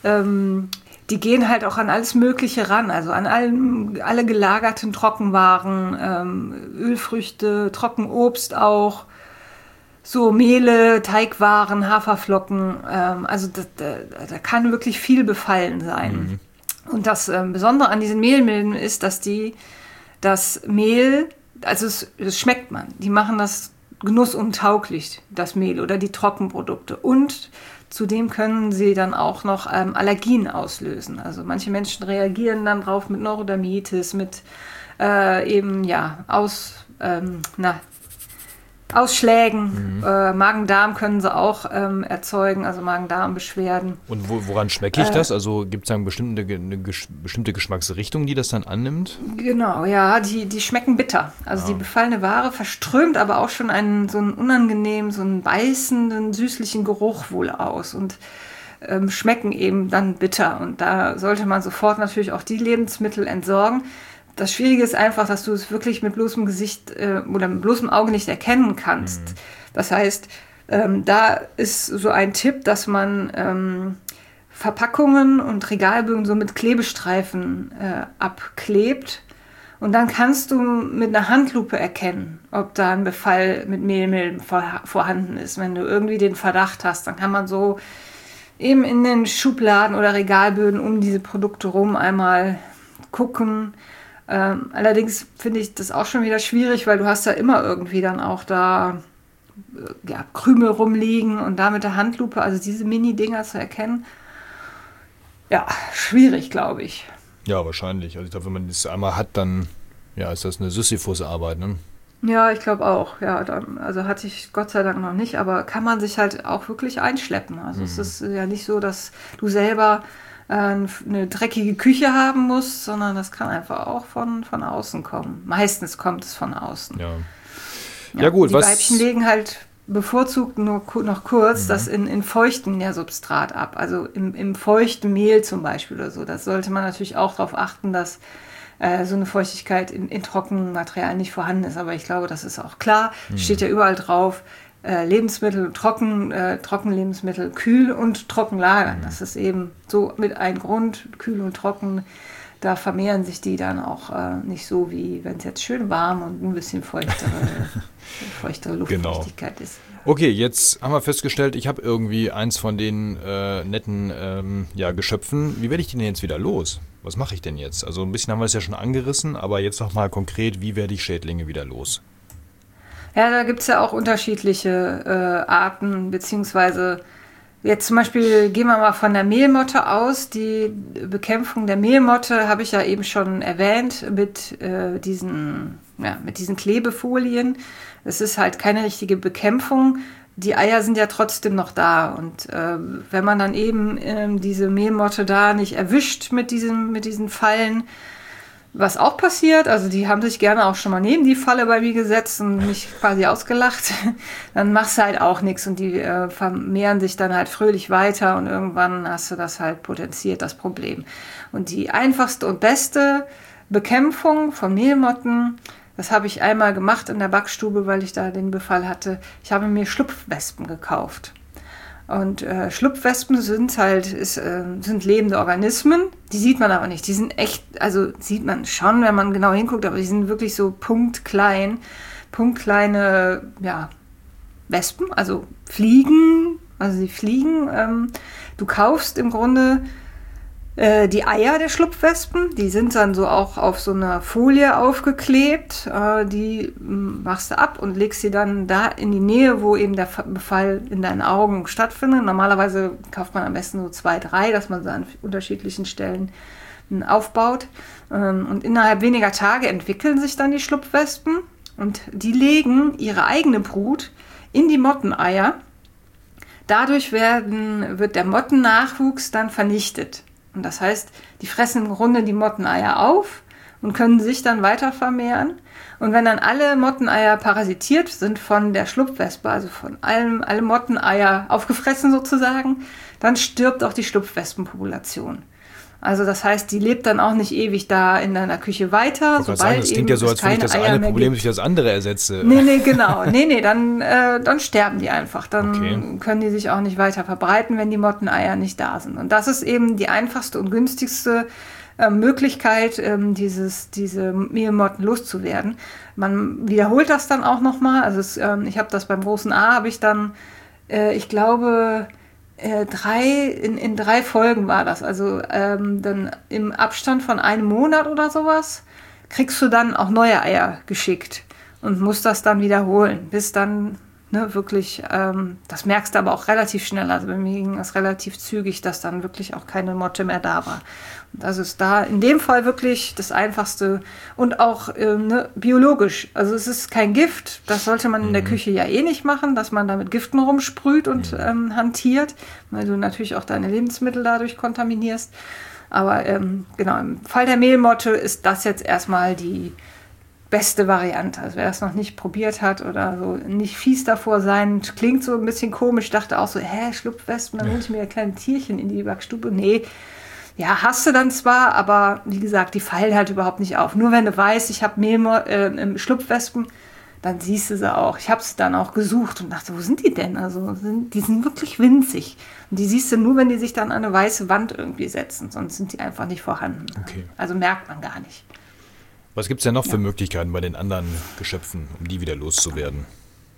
Die gehen halt auch an alles Mögliche ran, also an alle gelagerten Trockenwaren, Ölfrüchte, Trockenobst auch, so Mehle, Teigwaren, Haferflocken, also da kann wirklich viel befallen sein. Und das Besondere an diesen Mehlmilben ist, dass das Mehl, also das schmeckt man, die machen das genussuntauglich, das Mehl oder die Trockenprodukte. Und zudem können sie dann auch noch Allergien auslösen. Also manche Menschen reagieren dann drauf mit Neurodermitis, mit Ausschlägen, Magen-Darm können sie auch erzeugen, also Magen-Darm-Beschwerden. Und woran schmecke ich das? Also gibt es da eine bestimmte Geschmacksrichtung, die das dann annimmt? Genau, ja, die schmecken bitter. Also die befallene Ware verströmt aber auch schon so einen unangenehmen, so einen beißenden, süßlichen Geruch wohl aus und schmecken eben dann bitter. Und da sollte man sofort natürlich auch die Lebensmittel entsorgen. Das Schwierige ist einfach, dass du es wirklich mit bloßem Gesicht oder mit bloßem Auge nicht erkennen kannst. Das heißt, da ist so ein Tipp, dass man Verpackungen und Regalbögen so mit Klebestreifen abklebt. Und dann kannst du mit einer Handlupe erkennen, ob da ein Befall mit Mehlmilben vorhanden ist. Wenn du irgendwie den Verdacht hast, dann kann man so eben in den Schubladen oder Regalböden um diese Produkte rum einmal gucken. Allerdings finde ich das auch schon wieder schwierig, weil du hast ja immer irgendwie dann auch da Krümel rumliegen und da mit der Handlupe, also diese Mini-Dinger zu erkennen, schwierig, glaube ich. Ja, wahrscheinlich. Also ich glaube, wenn man das einmal hat, dann ist das eine Sisyphus-Arbeit, ne? Ja, ich glaube auch. Ja, also hatte ich Gott sei Dank noch nicht, aber kann man sich halt auch wirklich einschleppen. Also es ist ja nicht so, dass du selber eine dreckige Küche haben musst, sondern das kann einfach auch von außen kommen. Meistens kommt es von außen. Ja gut. Die Weibchen legen halt bevorzugt nur noch kurz das in feuchtem Nährsubstrat ab. Also im feuchten Mehl zum Beispiel oder so. Das sollte man natürlich auch darauf achten, dass so eine Feuchtigkeit in trockenem Material nicht vorhanden ist. Aber ich glaube, das ist auch klar. Steht ja überall drauf, Lebensmittel, Trockenlebensmittel, kühl und trocken lagern. Das ist eben so mit ein Grund, kühl und trocken. Da vermehren sich die dann auch nicht so, wie wenn es jetzt schön warm und ein bisschen feuchtere Luftfeuchtigkeit ist. Okay, jetzt haben wir festgestellt, ich habe irgendwie eins von den netten Geschöpfen. Wie werde ich die denn jetzt wieder los? Was mache ich denn jetzt? Also ein bisschen haben wir es ja schon angerissen, aber jetzt noch mal konkret, wie werde ich Schädlinge wieder los? Ja, da gibt es ja auch unterschiedliche Arten, beziehungsweise jetzt zum Beispiel gehen wir mal von der Mehlmotte aus. Die Bekämpfung der Mehlmotte habe ich ja eben schon erwähnt mit diesen Klebefolien. Es ist halt keine richtige Bekämpfung. Die Eier sind ja trotzdem noch da. Und wenn man dann eben diese Mehlmotte da nicht erwischt mit diesen Fallen, was auch passiert, also die haben sich gerne auch schon mal neben die Falle bei mir gesetzt und mich quasi ausgelacht, dann machst du halt auch nichts und die vermehren sich dann halt fröhlich weiter und irgendwann hast du das halt potenziert, das Problem. Und die einfachste und beste Bekämpfung von Mehlmotten, das habe ich einmal gemacht in der Backstube, weil ich da den Befall hatte. Ich habe mir Schlupfwespen gekauft. Und Schlupfwespen sind lebende Organismen, die sieht man aber nicht. Die sind echt, also sieht man schon, wenn man genau hinguckt, aber die sind wirklich so punktkleine Wespen, also Fliegen, also sie fliegen. Du kaufst im Grunde die Eier der Schlupfwespen, die sind dann so auch auf so einer Folie aufgeklebt. Die machst du ab und legst sie dann da in die Nähe, wo eben der Befall in deinen Augen stattfindet. Normalerweise kauft man am besten so 2, 3, dass man sie an unterschiedlichen Stellen aufbaut. Und innerhalb weniger Tage entwickeln sich dann die Schlupfwespen und die legen ihre eigene Brut in die Motteneier. Dadurch wird der Mottennachwuchs dann vernichtet. Und das heißt, die fressen im Grunde die Motteneier auf und können sich dann weiter vermehren. Und wenn dann alle Motteneier parasitiert sind von der Schlupfwespe, also von alle Motteneier aufgefressen sozusagen, dann stirbt auch die Schlupfwespenpopulation. Also das heißt, die lebt dann auch nicht ewig da in deiner Küche weiter. Das klingt ja so, als wenn ich das eine Problem durch das andere ersetze. Nee, genau. Dann sterben die einfach. Dann können die sich auch nicht weiter verbreiten, wenn die Motteneier nicht da sind. Und das ist eben die einfachste und günstigste Möglichkeit, diese Mehlmotten loszuwerden. Man wiederholt das dann auch nochmal. Also ich habe das beim großen A, habe ich dann, ich glaube, in 3 Folgen war das. Also dann im Abstand von einem Monat oder sowas kriegst du dann auch neue Eier geschickt und musst das dann wiederholen, bis dann wirklich, das merkst du aber auch relativ schnell. Also bei mir ging das relativ zügig, dass dann wirklich auch keine Motte mehr da war. Und das ist da in dem Fall wirklich das Einfachste und auch biologisch. Also es ist kein Gift, das sollte man in der Küche ja eh nicht machen, dass man da mit Giften rumsprüht und hantiert, weil du natürlich auch deine Lebensmittel dadurch kontaminierst. Aber genau, im Fall der Mehlmotte ist das jetzt erstmal die beste Variante. Also wer das noch nicht probiert hat oder so nicht fies davor sein, klingt so ein bisschen komisch, dachte auch so, Schlupfwespen, dann hole ich mir ein kleines Tierchen in die Backstube. Nee, ja, hast du dann zwar, aber wie gesagt, die fallen halt überhaupt nicht auf. Nur wenn du weißt, ich habe Schlupfwespen, dann siehst du sie auch. Ich habe sie dann auch gesucht und dachte, wo sind die denn? Also die sind wirklich winzig. Und die siehst du nur, wenn die sich dann an eine weiße Wand irgendwie setzen, sonst sind die einfach nicht vorhanden. Okay. Also merkt man gar nicht. Was gibt es denn noch für Möglichkeiten bei den anderen Geschöpfen, um die wieder loszuwerden?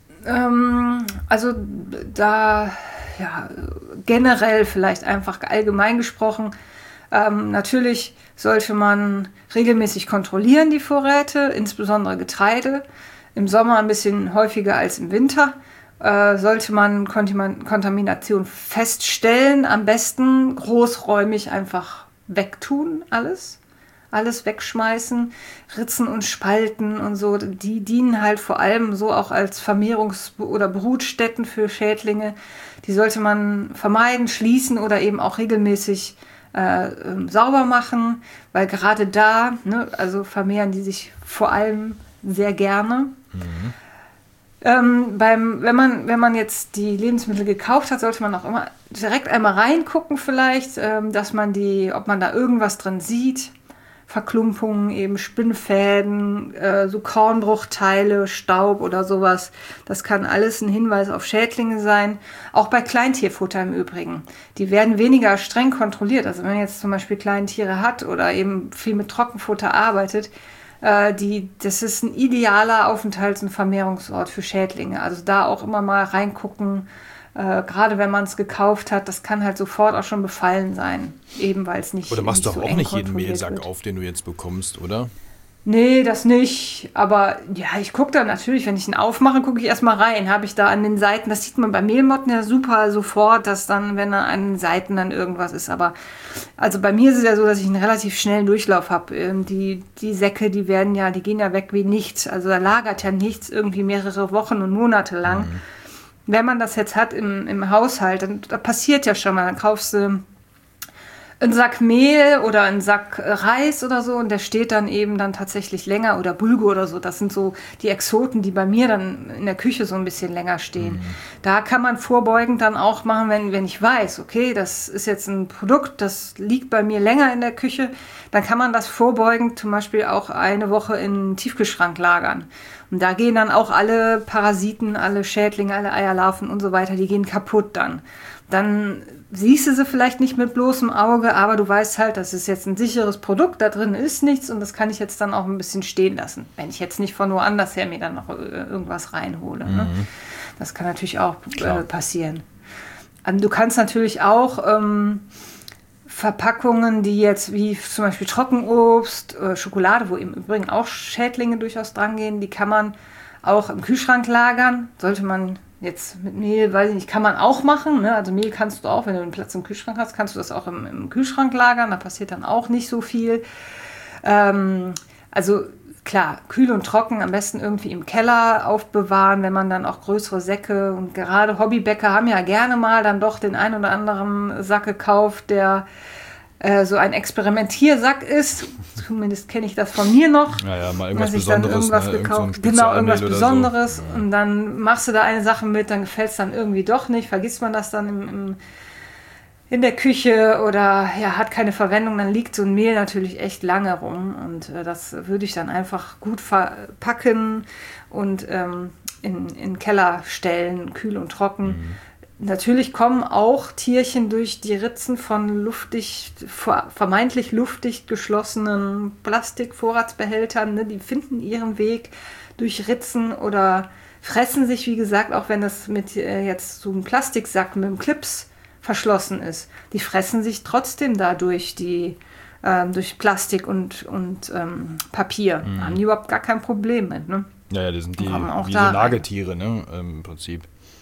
Also da, generell vielleicht einfach allgemein gesprochen, natürlich sollte man regelmäßig kontrollieren, die Vorräte, insbesondere Getreide. Im Sommer ein bisschen häufiger als im Winter. Sollte man Kontamination feststellen, am besten großräumig einfach wegtun alles. alles wegschmeißen. Ritzen und Spalten und so, die dienen halt vor allem so auch als Vermehrungs- oder Brutstätten für Schädlinge. Die sollte man vermeiden, schließen oder eben auch regelmäßig sauber machen, weil gerade da, ne, also vermehren die sich vor allem sehr gerne. Wenn man jetzt die Lebensmittel gekauft hat, sollte man auch immer direkt einmal reingucken vielleicht, dass man ob man da irgendwas drin sieht. Verklumpungen, eben Spinnfäden, so Kornbruchteile, Staub oder sowas. Das kann alles ein Hinweis auf Schädlinge sein. Auch bei Kleintierfutter im Übrigen. Die werden weniger streng kontrolliert. Also wenn man jetzt zum Beispiel Kleintiere hat oder eben viel mit Trockenfutter arbeitet, das ist ein idealer Aufenthalts- und Vermehrungsort für Schädlinge. Also da auch immer mal reingucken, gerade wenn man es gekauft hat, das kann halt sofort auch schon befallen sein, eben weil es nicht Oder machst du so auch nicht jeden kontrolliert Mehlsack wird. auf, den du jetzt bekommst, oder? Nee, das nicht. Aber ja, ich gucke da natürlich, wenn ich ihn aufmache, gucke ich erstmal rein. Habe ich da an den Seiten, das sieht man bei Mehlmotten ja super sofort, dass dann, wenn da an den Seiten dann irgendwas ist. Aber also bei mir ist es ja so, dass ich einen relativ schnellen Durchlauf habe. Die Säcke, die gehen ja weg wie nichts. Also da lagert ja nichts irgendwie mehrere Wochen und Monate lang. Wenn man das jetzt hat im Haushalt, dann da passiert ja schon mal, dann kaufst du einen Sack Mehl oder einen Sack Reis oder so und der steht dann eben dann tatsächlich länger oder Bulgur oder so. Das sind so die Exoten, die bei mir dann in der Küche so ein bisschen länger stehen. Da kann man vorbeugend dann auch machen, wenn ich weiß, okay, das ist jetzt ein Produkt, das liegt bei mir länger in der Küche, dann kann man das vorbeugend zum Beispiel auch eine Woche in den Tiefkühlschrank lagern. Und da gehen dann auch alle Parasiten, alle Schädlinge, alle Eierlarven und so weiter, die gehen kaputt dann. Dann siehst du sie vielleicht nicht mit bloßem Auge, aber du weißt halt, das ist jetzt ein sicheres Produkt, da drin ist nichts und das kann ich jetzt dann auch ein bisschen stehen lassen, wenn ich jetzt nicht von woanders her mir dann noch irgendwas reinhole. Ne? Das kann natürlich auch passieren. Du kannst natürlich auch Verpackungen, die jetzt wie zum Beispiel Trockenobst, Schokolade, wo im Übrigen auch Schädlinge durchaus dran gehen, die kann man auch im Kühlschrank lagern. Sollte man jetzt mit Mehl, weiß ich nicht, kann man auch machen. Ne? Also Mehl kannst du auch, wenn du einen Platz im Kühlschrank hast, kannst du das auch im Kühlschrank lagern. Da passiert dann auch nicht so viel. Also klar, kühl und trocken am besten irgendwie im Keller aufbewahren, wenn man dann auch größere Säcke und gerade Hobbybäcker haben ja gerne mal dann doch den ein oder anderen Sack gekauft, der so ein Experimentiersack ist. Zumindest kenne ich das von mir noch. Ja, mal irgendwas dass ich dann Besonderes. irgendwas gekauft. Genau, irgendwas Besonderes. So. Ja. Und dann machst du da eine Sache mit, dann gefällt es dann irgendwie doch nicht. Vergisst man das dann in der Küche oder ja, hat keine Verwendung, dann liegt so ein Mehl natürlich echt lange rum. Und das würde ich dann einfach gut verpacken und in den Keller stellen, kühl und trocken. Natürlich kommen auch Tierchen durch die Ritzen von vermeintlich luftdicht geschlossenen Plastikvorratsbehältern. Ne? Die finden ihren Weg durch Ritzen oder fressen sich, wie gesagt, auch wenn das mit jetzt so einem Plastiksack mit einem Clips verschlossen ist. Die fressen sich trotzdem dadurch durch Plastik und Papier. Haben die überhaupt gar kein Problem mit. Ne? Ja, die sind wie so Nagetiere, ne? Im Prinzip.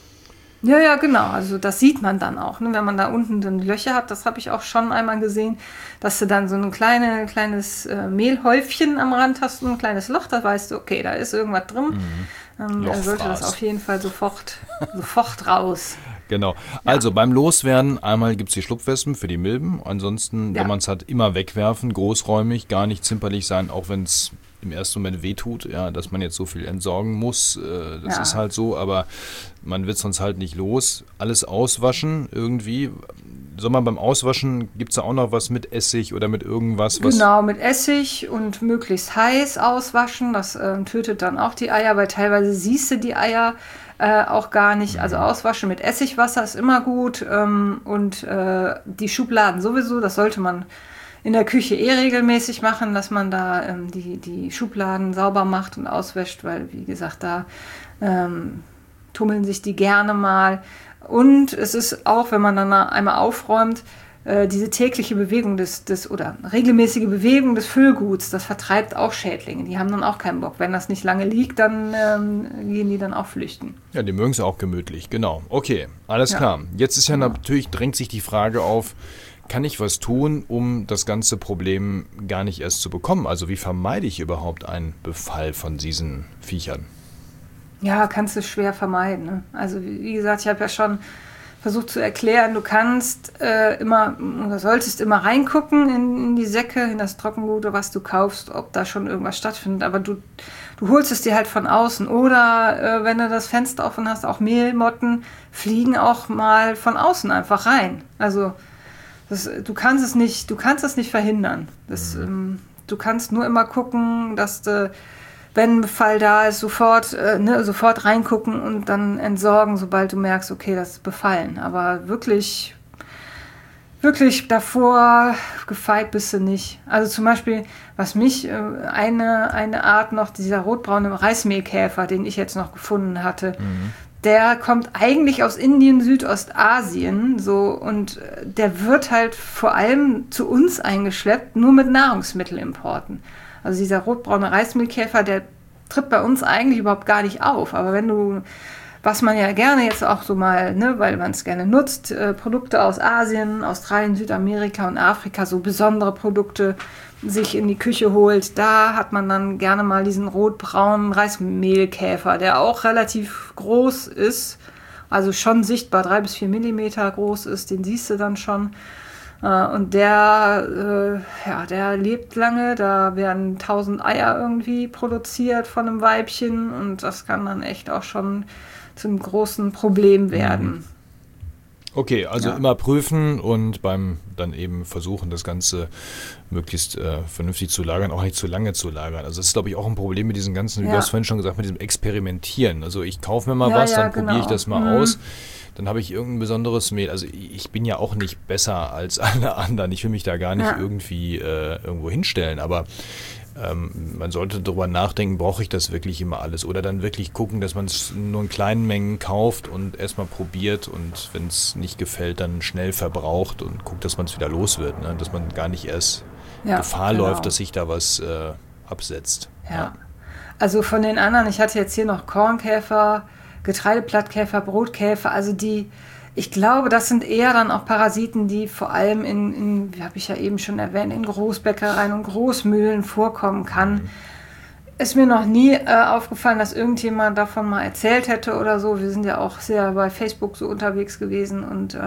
Ja, genau. Also das sieht man dann auch, ne? Wenn man da unten dann Löcher hat, das habe ich auch schon einmal gesehen, dass du dann so ein kleines Mehlhäufchen am Rand hast und ein kleines Loch, da weißt du, okay, da ist irgendwas drin. Dann sollte das auf jeden Fall sofort raus. Genau. Also beim Loswerden, einmal gibt es die Schlupfwespen für die Milben, ansonsten, wenn man es hat, immer wegwerfen, großräumig, gar nicht zimperlich sein, auch wenn es im ersten Moment wehtut, ja, dass man jetzt so viel entsorgen muss, das ist halt so, aber man wird sonst halt nicht los. Alles auswaschen irgendwie. Soll man beim Auswaschen, gibt es da auch noch was mit Essig oder mit irgendwas? Genau, mit Essig und möglichst heiß auswaschen, das tötet dann auch die Eier, weil teilweise siehst du die Eier auch gar nicht. Also auswaschen mit Essigwasser ist immer gut und die Schubladen sowieso, das sollte man in der Küche regelmäßig machen, dass man da die Schubladen sauber macht und auswäscht, weil, wie gesagt, da tummeln sich die gerne mal. Und es ist auch, wenn man dann einmal aufräumt, diese tägliche Bewegung oder regelmäßige Bewegung des Füllguts, das vertreibt auch Schädlinge. Die haben dann auch keinen Bock. Wenn das nicht lange liegt, dann gehen die dann auch flüchten. Ja, die mögen es auch gemütlich, genau. Okay, alles klar. Jetzt ist ja natürlich, drängt sich die Frage auf, kann ich was tun, um das ganze Problem gar nicht erst zu bekommen? Also wie vermeide ich überhaupt einen Befall von diesen Viechern? Ja, kannst du schwer vermeiden. Ne? Also wie gesagt, ich habe ja schon versucht zu erklären, du kannst immer oder solltest immer reingucken in die Säcke, in das Trockengut, was du kaufst, ob da schon irgendwas stattfindet. Aber du holst es dir halt von außen. Oder wenn du das Fenster offen hast, auch Mehlmotten fliegen auch mal von außen einfach rein. Also du kannst es nicht verhindern. Du kannst nur immer gucken, dass du, wenn ein Befall da ist, sofort reingucken und dann entsorgen, sobald du merkst, okay, das ist befallen. Aber wirklich davor gefeit bist du nicht. Also zum Beispiel, was mich eine Art noch, dieser rotbraune Reismehlkäfer, den ich jetzt noch gefunden hatte, der kommt eigentlich aus Indien, Südostasien, so, und der wird halt vor allem zu uns eingeschleppt, nur mit Nahrungsmittelimporten. Also dieser rotbraune Reismehlkäfer, der tritt bei uns eigentlich überhaupt gar nicht auf. Aber was man ja gerne jetzt auch so mal, ne, weil man es gerne nutzt, Produkte aus Asien, Australien, Südamerika und Afrika, so besondere Produkte sich in die Küche holt, da hat man dann gerne mal diesen rotbraunen Reismehlkäfer, der auch relativ groß ist, also schon sichtbar 3 bis 4 Millimeter groß ist, den siehst du dann schon. Und der lebt lange, da werden 1000 Eier irgendwie produziert von einem Weibchen und das kann dann echt auch schon zum großen Problem werden. Okay, also immer prüfen und beim dann eben versuchen, das Ganze möglichst vernünftig zu lagern, auch nicht zu lange zu lagern. Also das ist, glaube ich, auch ein Problem mit diesen ganzen, wie du hast vorhin schon gesagt, mit diesem Experimentieren. Also ich kaufe mir mal was, dann probiere ich das mal aus. Dann habe ich irgendein besonderes Mehl. Also ich bin ja auch nicht besser als alle anderen. Ich will mich da gar nicht irgendwie irgendwo hinstellen. Aber man sollte darüber nachdenken, brauche ich das wirklich immer alles? Oder dann wirklich gucken, dass man es nur in kleinen Mengen kauft und erstmal probiert und wenn es nicht gefällt, dann schnell verbraucht und guckt, dass man es wieder los wird. Ne? Dass man gar nicht erst Gefahr läuft, dass sich da was absetzt. Ja. Also von den anderen, ich hatte jetzt hier noch Kornkäfer, Getreideblattkäfer, Brotkäfer, also ich glaube, das sind eher dann auch Parasiten, die vor allem wie habe ich ja eben schon erwähnt, in Großbäckereien und Großmühlen vorkommen kann. Ist mir noch nie aufgefallen, dass irgendjemand davon mal erzählt hätte oder so. Wir sind ja auch sehr bei Facebook so unterwegs gewesen und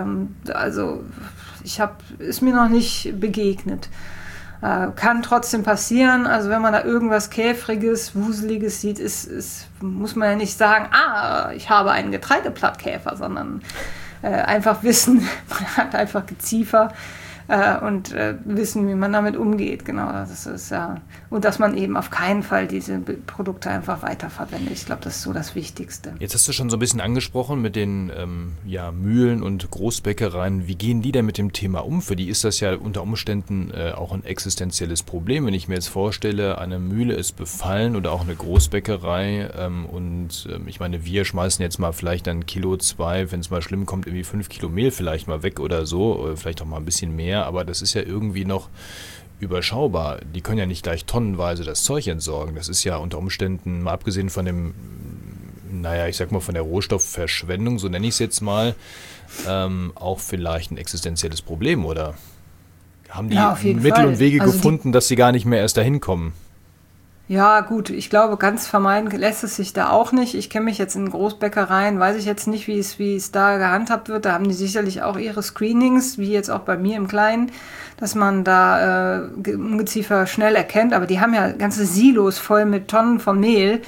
ist mir noch nicht begegnet. Kann trotzdem passieren, also wenn man da irgendwas Käfriges, Wuseliges sieht, muss man ja nicht sagen, ich habe einen Getreideblattkäfer, sondern einfach wissen, man hat einfach Geziefer und wissen, wie man damit umgeht. Genau, das ist und dass man eben auf keinen Fall diese Produkte einfach weiterverwendet. Ich glaube, das ist so das Wichtigste. Jetzt hast du schon so ein bisschen angesprochen mit den Mühlen und Großbäckereien. Wie gehen die denn mit dem Thema um? Für die ist das ja unter Umständen auch ein existenzielles Problem. Wenn ich mir jetzt vorstelle, eine Mühle ist befallen oder auch eine Großbäckerei ich meine, wir schmeißen jetzt mal vielleicht ein Kilo, 2, wenn es mal schlimm kommt, irgendwie 5 Kilo Mehl vielleicht mal weg oder so, oder vielleicht auch mal ein bisschen mehr, aber das ist ja irgendwie noch überschaubar. Die können ja nicht gleich tonnenweise das Zeug entsorgen. Das ist ja unter Umständen, mal abgesehen von dem, ich sag mal von der Rohstoffverschwendung, so nenne ich es jetzt mal, auch vielleicht ein existenzielles Problem, oder? Haben die Mittel und Wege gefunden, dass sie gar nicht mehr erst dahin kommen? Ja, gut, ich glaube, ganz vermeiden lässt es sich da auch nicht. Ich kenne mich jetzt in Großbäckereien, weiß ich jetzt nicht, wie es da gehandhabt wird. Da haben die sicherlich auch ihre Screenings, wie jetzt auch bei mir im Kleinen, dass man da Ungeziefer schnell erkennt. Aber die haben ja ganze Silos voll mit Tonnen von Mehl.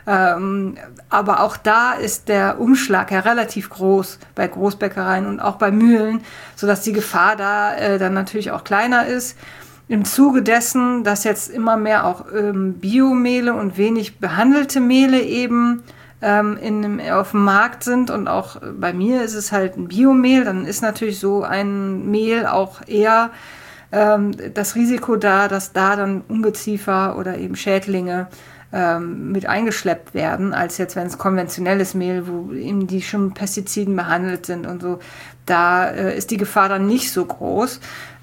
Aber auch da ist der Umschlag ja relativ groß bei Großbäckereien und auch bei Mühlen, sodass die Gefahr da dann natürlich auch kleiner ist. Im Zuge dessen, dass jetzt immer mehr auch Biomehle und wenig behandelte Mehle eben auf dem Markt sind und auch bei mir ist es halt ein Biomehl, dann ist natürlich so ein Mehl auch eher das Risiko da, dass da dann Ungeziefer oder eben Schädlinge mit eingeschleppt werden, als jetzt, wenn es konventionelles Mehl, wo eben die schon mit Pestiziden behandelt sind und so, da ist die Gefahr dann nicht so groß.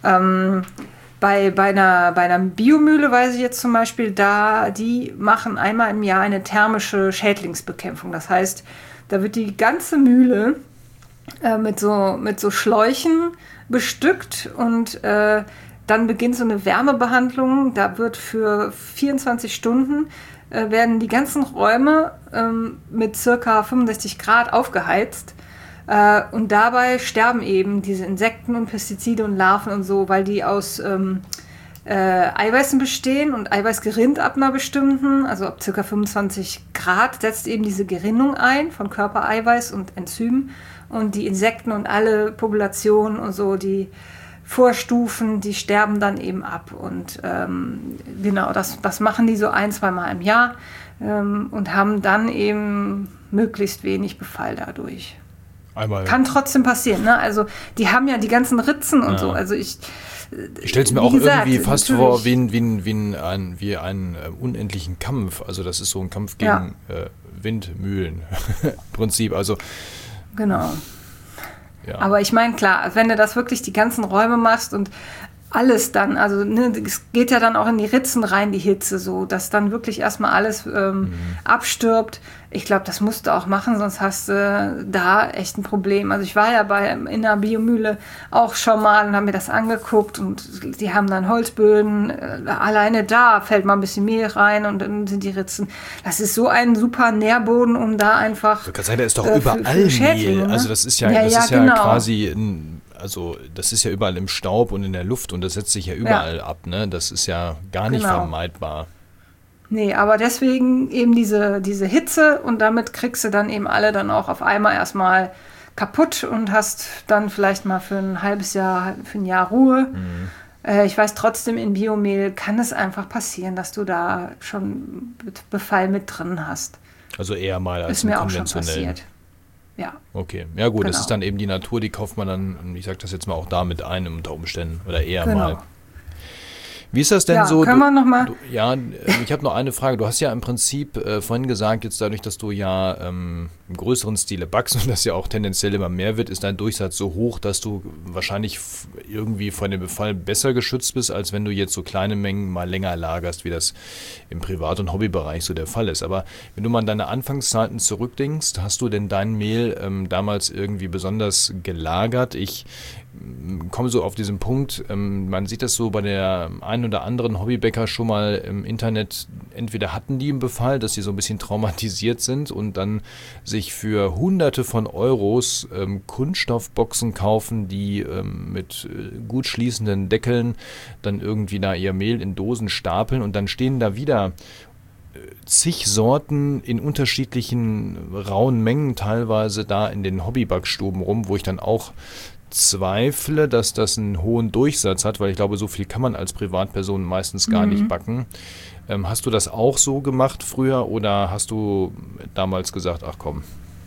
Bei einer Biomühle weiß ich jetzt zum Beispiel, die machen einmal im Jahr eine thermische Schädlingsbekämpfung. Das heißt, da wird die ganze Mühle mit so Schläuchen bestückt und dann beginnt so eine Wärmebehandlung. Da wird für 24 Stunden werden die ganzen Räume mit circa 65 Grad aufgeheizt. Und dabei sterben eben diese Insekten und Pestizide und Larven und so, weil die aus Eiweißen bestehen und Eiweiß gerinnt ab einer bestimmten, also ab ca. 25 Grad setzt eben diese Gerinnung ein von Körpereiweiß und Enzymen und die Insekten und alle Populationen und so, die Vorstufen, die sterben dann eben ab und genau, das machen die so 1-2 Mal im Jahr und haben dann eben möglichst wenig Befall dadurch. Kann trotzdem passieren, ne? Also die haben ja die ganzen Ritzen und so, also ich stelle es mir auch irgendwie fast vor wie einen unendlichen Kampf. Also das ist so ein Kampf gegen Windmühlen im Prinzip. Also genau. Ja. Aber ich meine, klar, wenn du das wirklich die ganzen Räume machst und alles dann, also ne, es geht ja dann auch in die Ritzen rein, die Hitze, so, dass dann wirklich erstmal alles abstirbt. Ich glaube, das musst du auch machen, sonst hast du da echt ein Problem. Also ich war ja in der Biomühle auch schon mal und habe mir das angeguckt und die haben dann Holzböden. Alleine da fällt mal ein bisschen Mehl rein und dann sind die Ritzen. Das ist so ein super Nährboden, um da einfach. Ich kann sagen, da ist doch überall Mehl. Ne? Also das ist ja genau. Quasi also das ist ja überall im Staub und in der Luft und das setzt sich ja überall ab, ne? Das ist ja gar nicht vermeidbar. Nee, aber deswegen eben diese Hitze und damit kriegst du dann eben alle dann auch auf einmal erstmal kaputt und hast dann vielleicht mal für ein halbes Jahr, für ein Jahr Ruhe. Ich weiß trotzdem, in Biomehl kann es einfach passieren, dass du da schon Befall mit drin hast. Also eher mal als im konventionellen. Ist mir auch schon passiert. Ja. Okay, ja gut, das ist dann eben die Natur, die kauft man dann, ich sag das jetzt mal auch da mit ein unter Umständen oder eher mal. Wie ist das denn so? Können wir noch mal? Ich habe noch eine Frage. Du hast ja im Prinzip vorhin gesagt, jetzt dadurch, dass du ja im größeren Stile backst und das ja auch tendenziell immer mehr wird, ist dein Durchsatz so hoch, dass du wahrscheinlich irgendwie vor dem Befall besser geschützt bist, als wenn du jetzt so kleine Mengen mal länger lagerst, wie das im Privat- und Hobbybereich so der Fall ist. Aber wenn du mal an deine Anfangszeiten zurückdenkst, hast du denn dein Mehl damals irgendwie besonders gelagert? Ich komme so auf diesen Punkt, man sieht das so bei der einen oder anderen Hobbybäcker schon mal im Internet, entweder hatten die einen Befall, dass sie so ein bisschen traumatisiert sind und dann sich für Hunderte von Euros Kunststoffboxen kaufen, die mit gut schließenden Deckeln dann irgendwie da ihr Mehl in Dosen stapeln und dann stehen da wieder zig Sorten in unterschiedlichen rauen Mengen teilweise da in den Hobbybackstuben rum, wo ich dann auch zweifle, dass das einen hohen Durchsatz hat, weil ich glaube, so viel kann man als Privatperson meistens gar nicht backen. Hast du das auch so gemacht früher oder hast du damals gesagt, ach komm?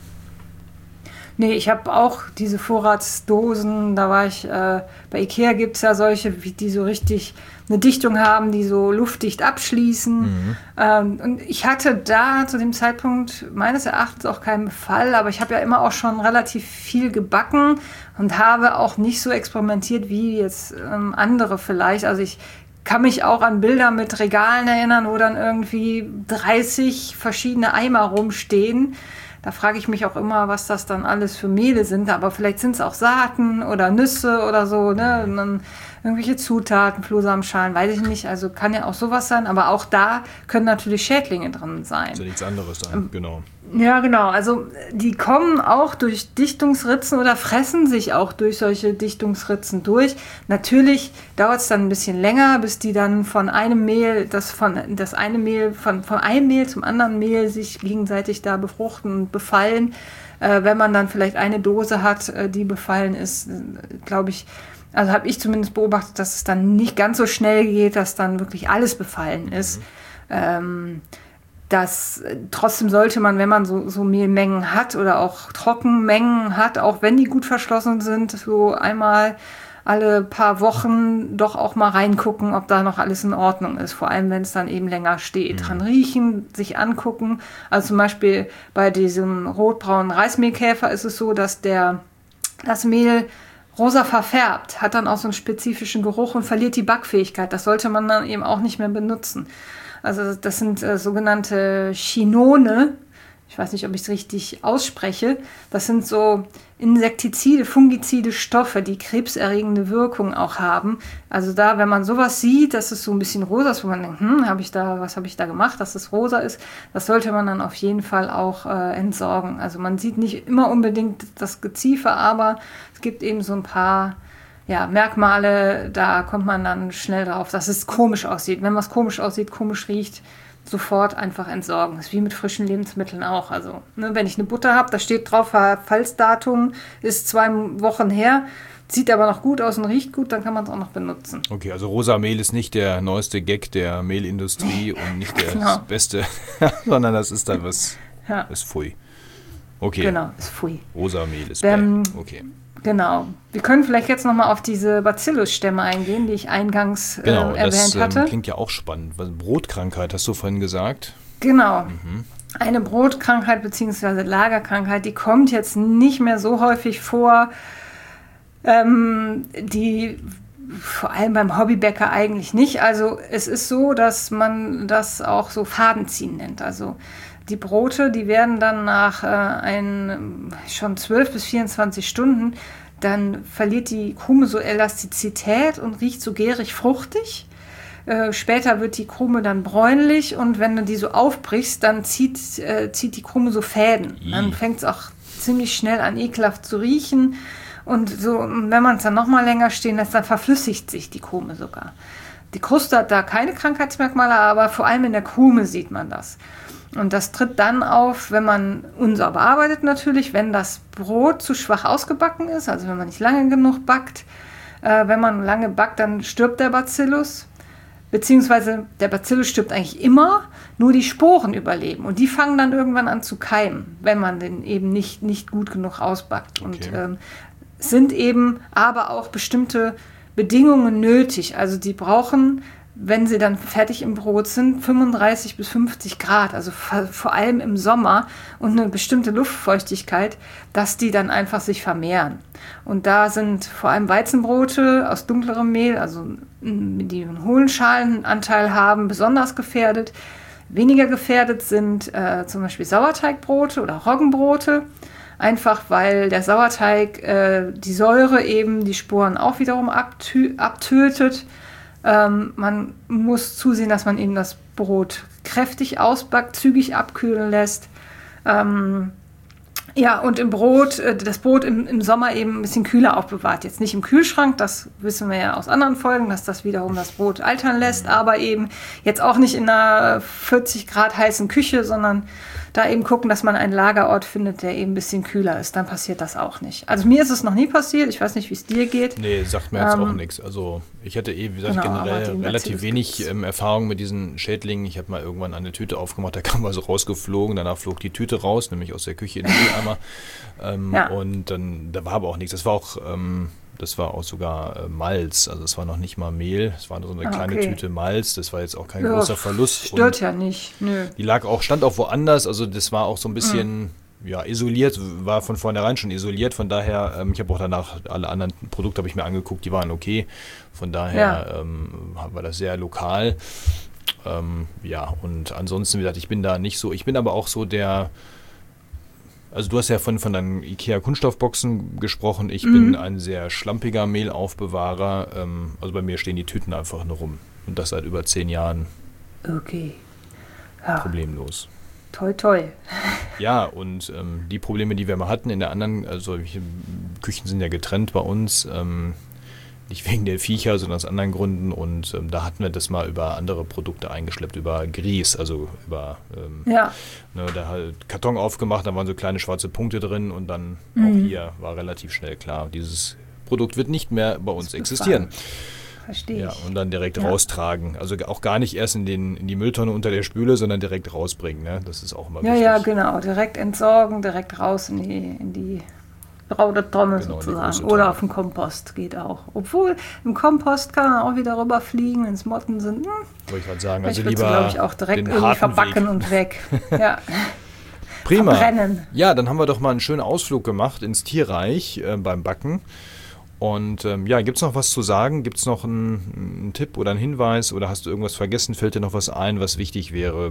Nee, ich habe auch diese Vorratsdosen, da war ich, bei Ikea gibt es ja solche, die so richtig eine Dichtung haben, die so luftdicht abschließen. Und ich hatte da zu dem Zeitpunkt meines Erachtens auch keinen Befall, aber ich habe ja immer auch schon relativ viel gebacken und habe auch nicht so experimentiert wie jetzt andere vielleicht. Also ich kann mich auch an Bilder mit Regalen erinnern, wo dann irgendwie 30 verschiedene Eimer rumstehen. Da frage ich mich auch immer, was das dann alles für Mehle sind. Aber vielleicht sind es auch Saaten oder Nüsse oder so, ne? Und dann irgendwelche Zutaten, Flohsamenschalen, weiß ich nicht. Also kann ja auch sowas sein. Aber auch da können natürlich Schädlinge drin sein. Also nichts anderes sein, genau. Ja, genau. Also die kommen auch durch Dichtungsritzen oder fressen sich auch durch solche Dichtungsritzen durch. Natürlich dauert es dann ein bisschen länger, bis die dann von einem Mehl, von einem Mehl zum anderen Mehl sich gegenseitig da befruchten und befallen. Wenn man dann vielleicht eine Dose hat, die befallen ist, glaube ich, also habe ich zumindest beobachtet, dass es dann nicht ganz so schnell geht, dass dann wirklich alles befallen ist. Trotzdem sollte man, wenn man so Mehlmengen hat oder auch Trockenmengen hat, auch wenn die gut verschlossen sind, so einmal alle paar Wochen doch auch mal reingucken, ob da noch alles in Ordnung ist. Vor allem, wenn es dann eben länger steht. Dran riechen, sich angucken. Also zum Beispiel bei diesem rotbraunen Reismehlkäfer ist es so, dass das Mehl rosa verfärbt, hat dann auch so einen spezifischen Geruch und verliert die Backfähigkeit. Das sollte man dann eben auch nicht mehr benutzen. Also das sind sogenannte Chinone, ich weiß nicht, ob ich es richtig ausspreche, das sind so Insektizide, fungizide Stoffe, die krebserregende Wirkung auch haben. Also da, wenn man sowas sieht, dass es so ein bisschen rosa ist, wo man denkt, was habe ich da gemacht, dass es rosa ist, das sollte man dann auf jeden Fall auch entsorgen. Also man sieht nicht immer unbedingt das Geziefer, aber es gibt eben so ein paar Merkmale, da kommt man dann schnell drauf, dass es komisch aussieht. Wenn was komisch aussieht, komisch riecht, sofort einfach entsorgen. Das ist wie mit frischen Lebensmitteln auch. Also, wenn ich eine Butter habe, da steht drauf, Verfallsdatum ist 2 Wochen her, sieht aber noch gut aus und riecht gut, dann kann man es auch noch benutzen. Okay, also rosa Mehl ist nicht der neueste Gag der Mehlindustrie und nicht das Beste, sondern das ist dann was, ist Pfui. Okay. Genau, ist Pfui. Rosa Mehl ist okay. Genau. Wir können vielleicht jetzt nochmal auf diese Bacillus-Stämme eingehen, die ich eingangs erwähnt hatte. Das klingt ja auch spannend. Brotkkrankheit hast du vorhin gesagt. Genau. Eine Brotkrankheit bzw. Lagerkrankheit, die kommt jetzt nicht mehr so häufig vor, die vor allem beim Hobbybäcker eigentlich nicht. Also es ist so, dass man das auch so Fadenziehen nennt. Also die Brote, die werden dann nach schon 12 bis 24 Stunden, dann verliert die Krume so Elastizität und riecht so gärig-fruchtig. Später wird die Krume dann bräunlich und wenn du die so aufbrichst, dann zieht die Krume so Fäden. Dann fängt es auch ziemlich schnell an, ekelhaft zu riechen. Und so, wenn man es dann nochmal länger stehen lässt, dann verflüssigt sich die Krume sogar. Die Kruste hat da keine Krankheitsmerkmale, aber vor allem in der Krume sieht man das. Und das tritt dann auf, wenn man unsauber arbeitet natürlich, wenn das Brot zu schwach ausgebacken ist, also wenn man nicht lange genug backt. Wenn man lange backt, dann stirbt der Bacillus, beziehungsweise der Bacillus stirbt eigentlich immer, nur die Sporen überleben. Und die fangen dann irgendwann an zu keimen, wenn man den eben nicht gut genug ausbackt. Okay. Und sind eben aber auch bestimmte Bedingungen nötig. Also die brauchen, wenn sie dann fertig im Brot sind, 35 bis 50 Grad, also vor allem im Sommer und eine bestimmte Luftfeuchtigkeit, dass die dann einfach sich vermehren. Und da sind vor allem Weizenbrote aus dunklerem Mehl, also die einen hohen Schalenanteil haben, besonders gefährdet. Weniger gefährdet sind zum Beispiel Sauerteigbrote oder Roggenbrote, einfach weil der Sauerteig die Säure eben die Sporen auch wiederum abtötet. Man muss zusehen, dass man eben das Brot kräftig ausbackt, zügig abkühlen lässt. Und im Brot, das Brot im Sommer eben ein bisschen kühler aufbewahrt. Jetzt nicht im Kühlschrank, das wissen wir ja aus anderen Folgen, dass das wiederum das Brot altern lässt, aber eben jetzt auch nicht in einer 40 Grad heißen Küche, sondern da eben gucken, dass man einen Lagerort findet, der eben ein bisschen kühler ist. Dann passiert das auch nicht. Also mir ist es noch nie passiert. Ich weiß nicht, wie es dir geht. Nee, sagt mir jetzt auch nichts. Also ich hatte wie gesagt, generell relativ wenig Erfahrung mit diesen Schädlingen. Ich habe mal irgendwann eine Tüte aufgemacht, da kam was rausgeflogen. Danach flog die Tüte raus, nämlich aus der Küche in den Mülleimer. Und dann, da war aber auch nichts. Das war auch sogar Malz, also es war noch nicht mal Mehl, es war nur so eine kleine Tüte Malz, das war jetzt auch kein großer Verlust. Stört ja nicht, nö. Die stand auch woanders, also das war auch so ein bisschen isoliert, war von vornherein schon isoliert, von daher, ich habe auch danach alle anderen Produkte habe ich mir angeguckt, die waren okay, von daher war das sehr lokal. Und ansonsten, wie gesagt, ich bin da nicht so, ich bin aber auch so also du hast ja von deinen IKEA-Kunststoffboxen gesprochen. Ich bin ein sehr schlampiger Mehlaufbewahrer. Also bei mir stehen die Tüten einfach nur rum. Und das seit über 10 Jahren. Okay. Ja. Problemlos. Toi, toi. Ja, und die Probleme, die wir mal hatten in der anderen, also Küchen sind ja getrennt bei uns, nicht wegen der Viecher, sondern aus anderen Gründen. Und da hatten wir das mal über andere Produkte eingeschleppt, über Grieß, also über da halt Karton aufgemacht, da waren so kleine schwarze Punkte drin und dann auch hier war relativ schnell klar, dieses Produkt wird nicht mehr bei uns existieren. Verstehe ich. Ja, und dann direkt raustragen. Also auch gar nicht erst in die Mülltonne unter der Spüle, sondern direkt rausbringen. Ne? Das ist auch immer wichtig. Ja, genau. Direkt entsorgen, direkt raus in die braune Tonne sozusagen. Oder auf den Kompost geht auch. Obwohl, im Kompost kann man auch wieder rüberfliegen, wenn es Motten sind. Wollte ich gerade sagen, also lieber glaube ich, auch direkt irgendwie verbacken Weg. Und weg. Ja. Prima. Verbrennen. Ja, dann haben wir doch mal einen schönen Ausflug gemacht ins Tierreich beim Backen. Und gibt es noch was zu sagen? Gibt es noch einen Tipp oder einen Hinweis? Oder hast du irgendwas vergessen? Fällt dir noch was ein, was wichtig wäre,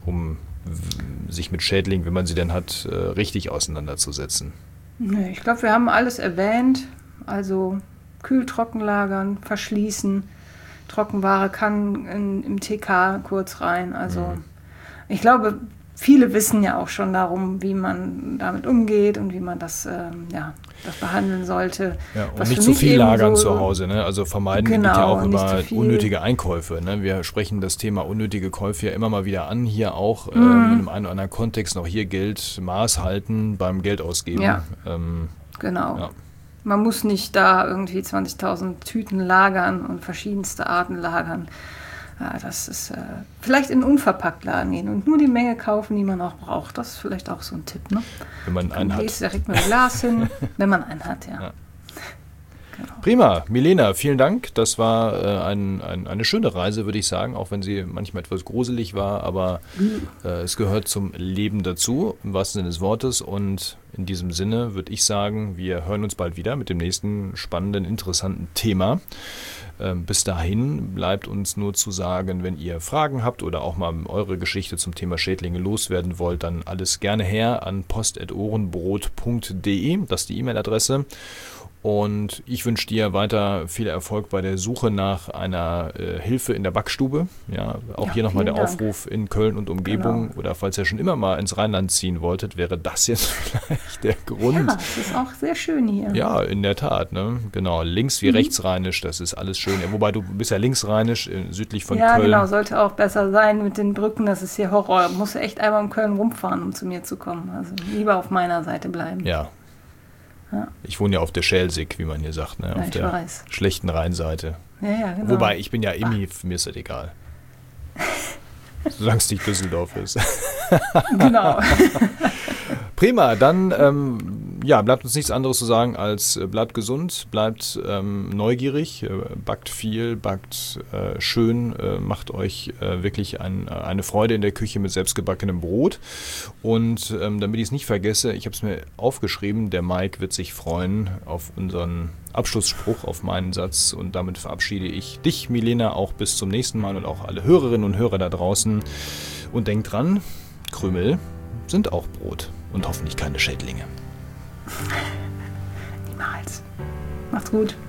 um sich mit Schädlingen, wenn man sie denn hat, richtig auseinanderzusetzen? Nee, ich glaube, wir haben alles erwähnt. Also kühl-trocken lagern, verschließen. Trockenware kann im TK kurz rein. Also ich glaube, viele wissen ja auch schon darum, wie man damit umgeht und wie man das behandeln sollte. Ja, und nicht zu viel lagern zu Hause. Ne? Also vermeiden geht ja auch über unnötige Einkäufe. Ne? Wir sprechen das Thema unnötige Käufe ja immer mal wieder an. Hier auch in einem einen oder anderen Kontext noch hier gilt, Maß halten beim Geld ausgeben. Ja, genau. Ja. Man muss nicht da irgendwie 20.000 Tüten lagern und verschiedenste Arten lagern. Ja, das ist vielleicht in Unverpacktladen gehen und nur die Menge kaufen, die man auch braucht. Das ist vielleicht auch so ein Tipp. Ne? Wenn man einen hat. Gehst direkt mit dem Glas hin, wenn man einen hat, ja. Genau. Prima. Milena, vielen Dank. Das war eine schöne Reise, würde ich sagen, auch wenn sie manchmal etwas gruselig war, aber es gehört zum Leben dazu, im wahrsten Sinne des Wortes. Und in diesem Sinne würde ich sagen, wir hören uns bald wieder mit dem nächsten spannenden, interessanten Thema. Bis dahin bleibt uns nur zu sagen, wenn ihr Fragen habt oder auch mal eure Geschichte zum Thema Schädlinge loswerden wollt, dann alles gerne her an post@ohrenbrot.de, das ist die E-Mail-Adresse. Und ich wünsche dir weiter viel Erfolg bei der Suche nach einer Hilfe in der Backstube. Ja, auch hier nochmal der Aufruf in Köln und Umgebung. Genau. Oder falls ihr schon immer mal ins Rheinland ziehen wolltet, wäre das jetzt vielleicht der Grund. Ja, es ist auch sehr schön hier. Ja, in der Tat. Ne? Genau, links wie rechtsrheinisch, das ist alles schön. Ja, wobei du bist ja linksrheinisch, südlich von Köln. Ja, genau, sollte auch besser sein mit den Brücken. Das ist hier Horror. Musst du echt einmal um Köln rumfahren, um zu mir zu kommen. Also lieber auf meiner Seite bleiben. Ja. Ja. Ich wohne ja auf der Schelsig, wie man hier sagt, ne? Auf der schlechten Rheinseite. Ja, genau. Wobei, ich bin ja Immi, mir ist das egal. Solange es nicht Düsseldorf ist. Genau. Prima, dann bleibt uns nichts anderes zu sagen als bleibt gesund, bleibt neugierig, backt viel, backt schön, macht euch wirklich eine Freude in der Küche mit selbstgebackenem Brot. Und damit ich es nicht vergesse, ich habe es mir aufgeschrieben, der Mike wird sich freuen auf unseren Abschlussspruch, auf meinen Satz, und damit verabschiede ich dich, Milena, auch bis zum nächsten Mal und auch alle Hörerinnen und Hörer da draußen. Und denkt dran, Krümel sind auch Brot und hoffentlich keine Schädlinge. Niemals. Macht's gut.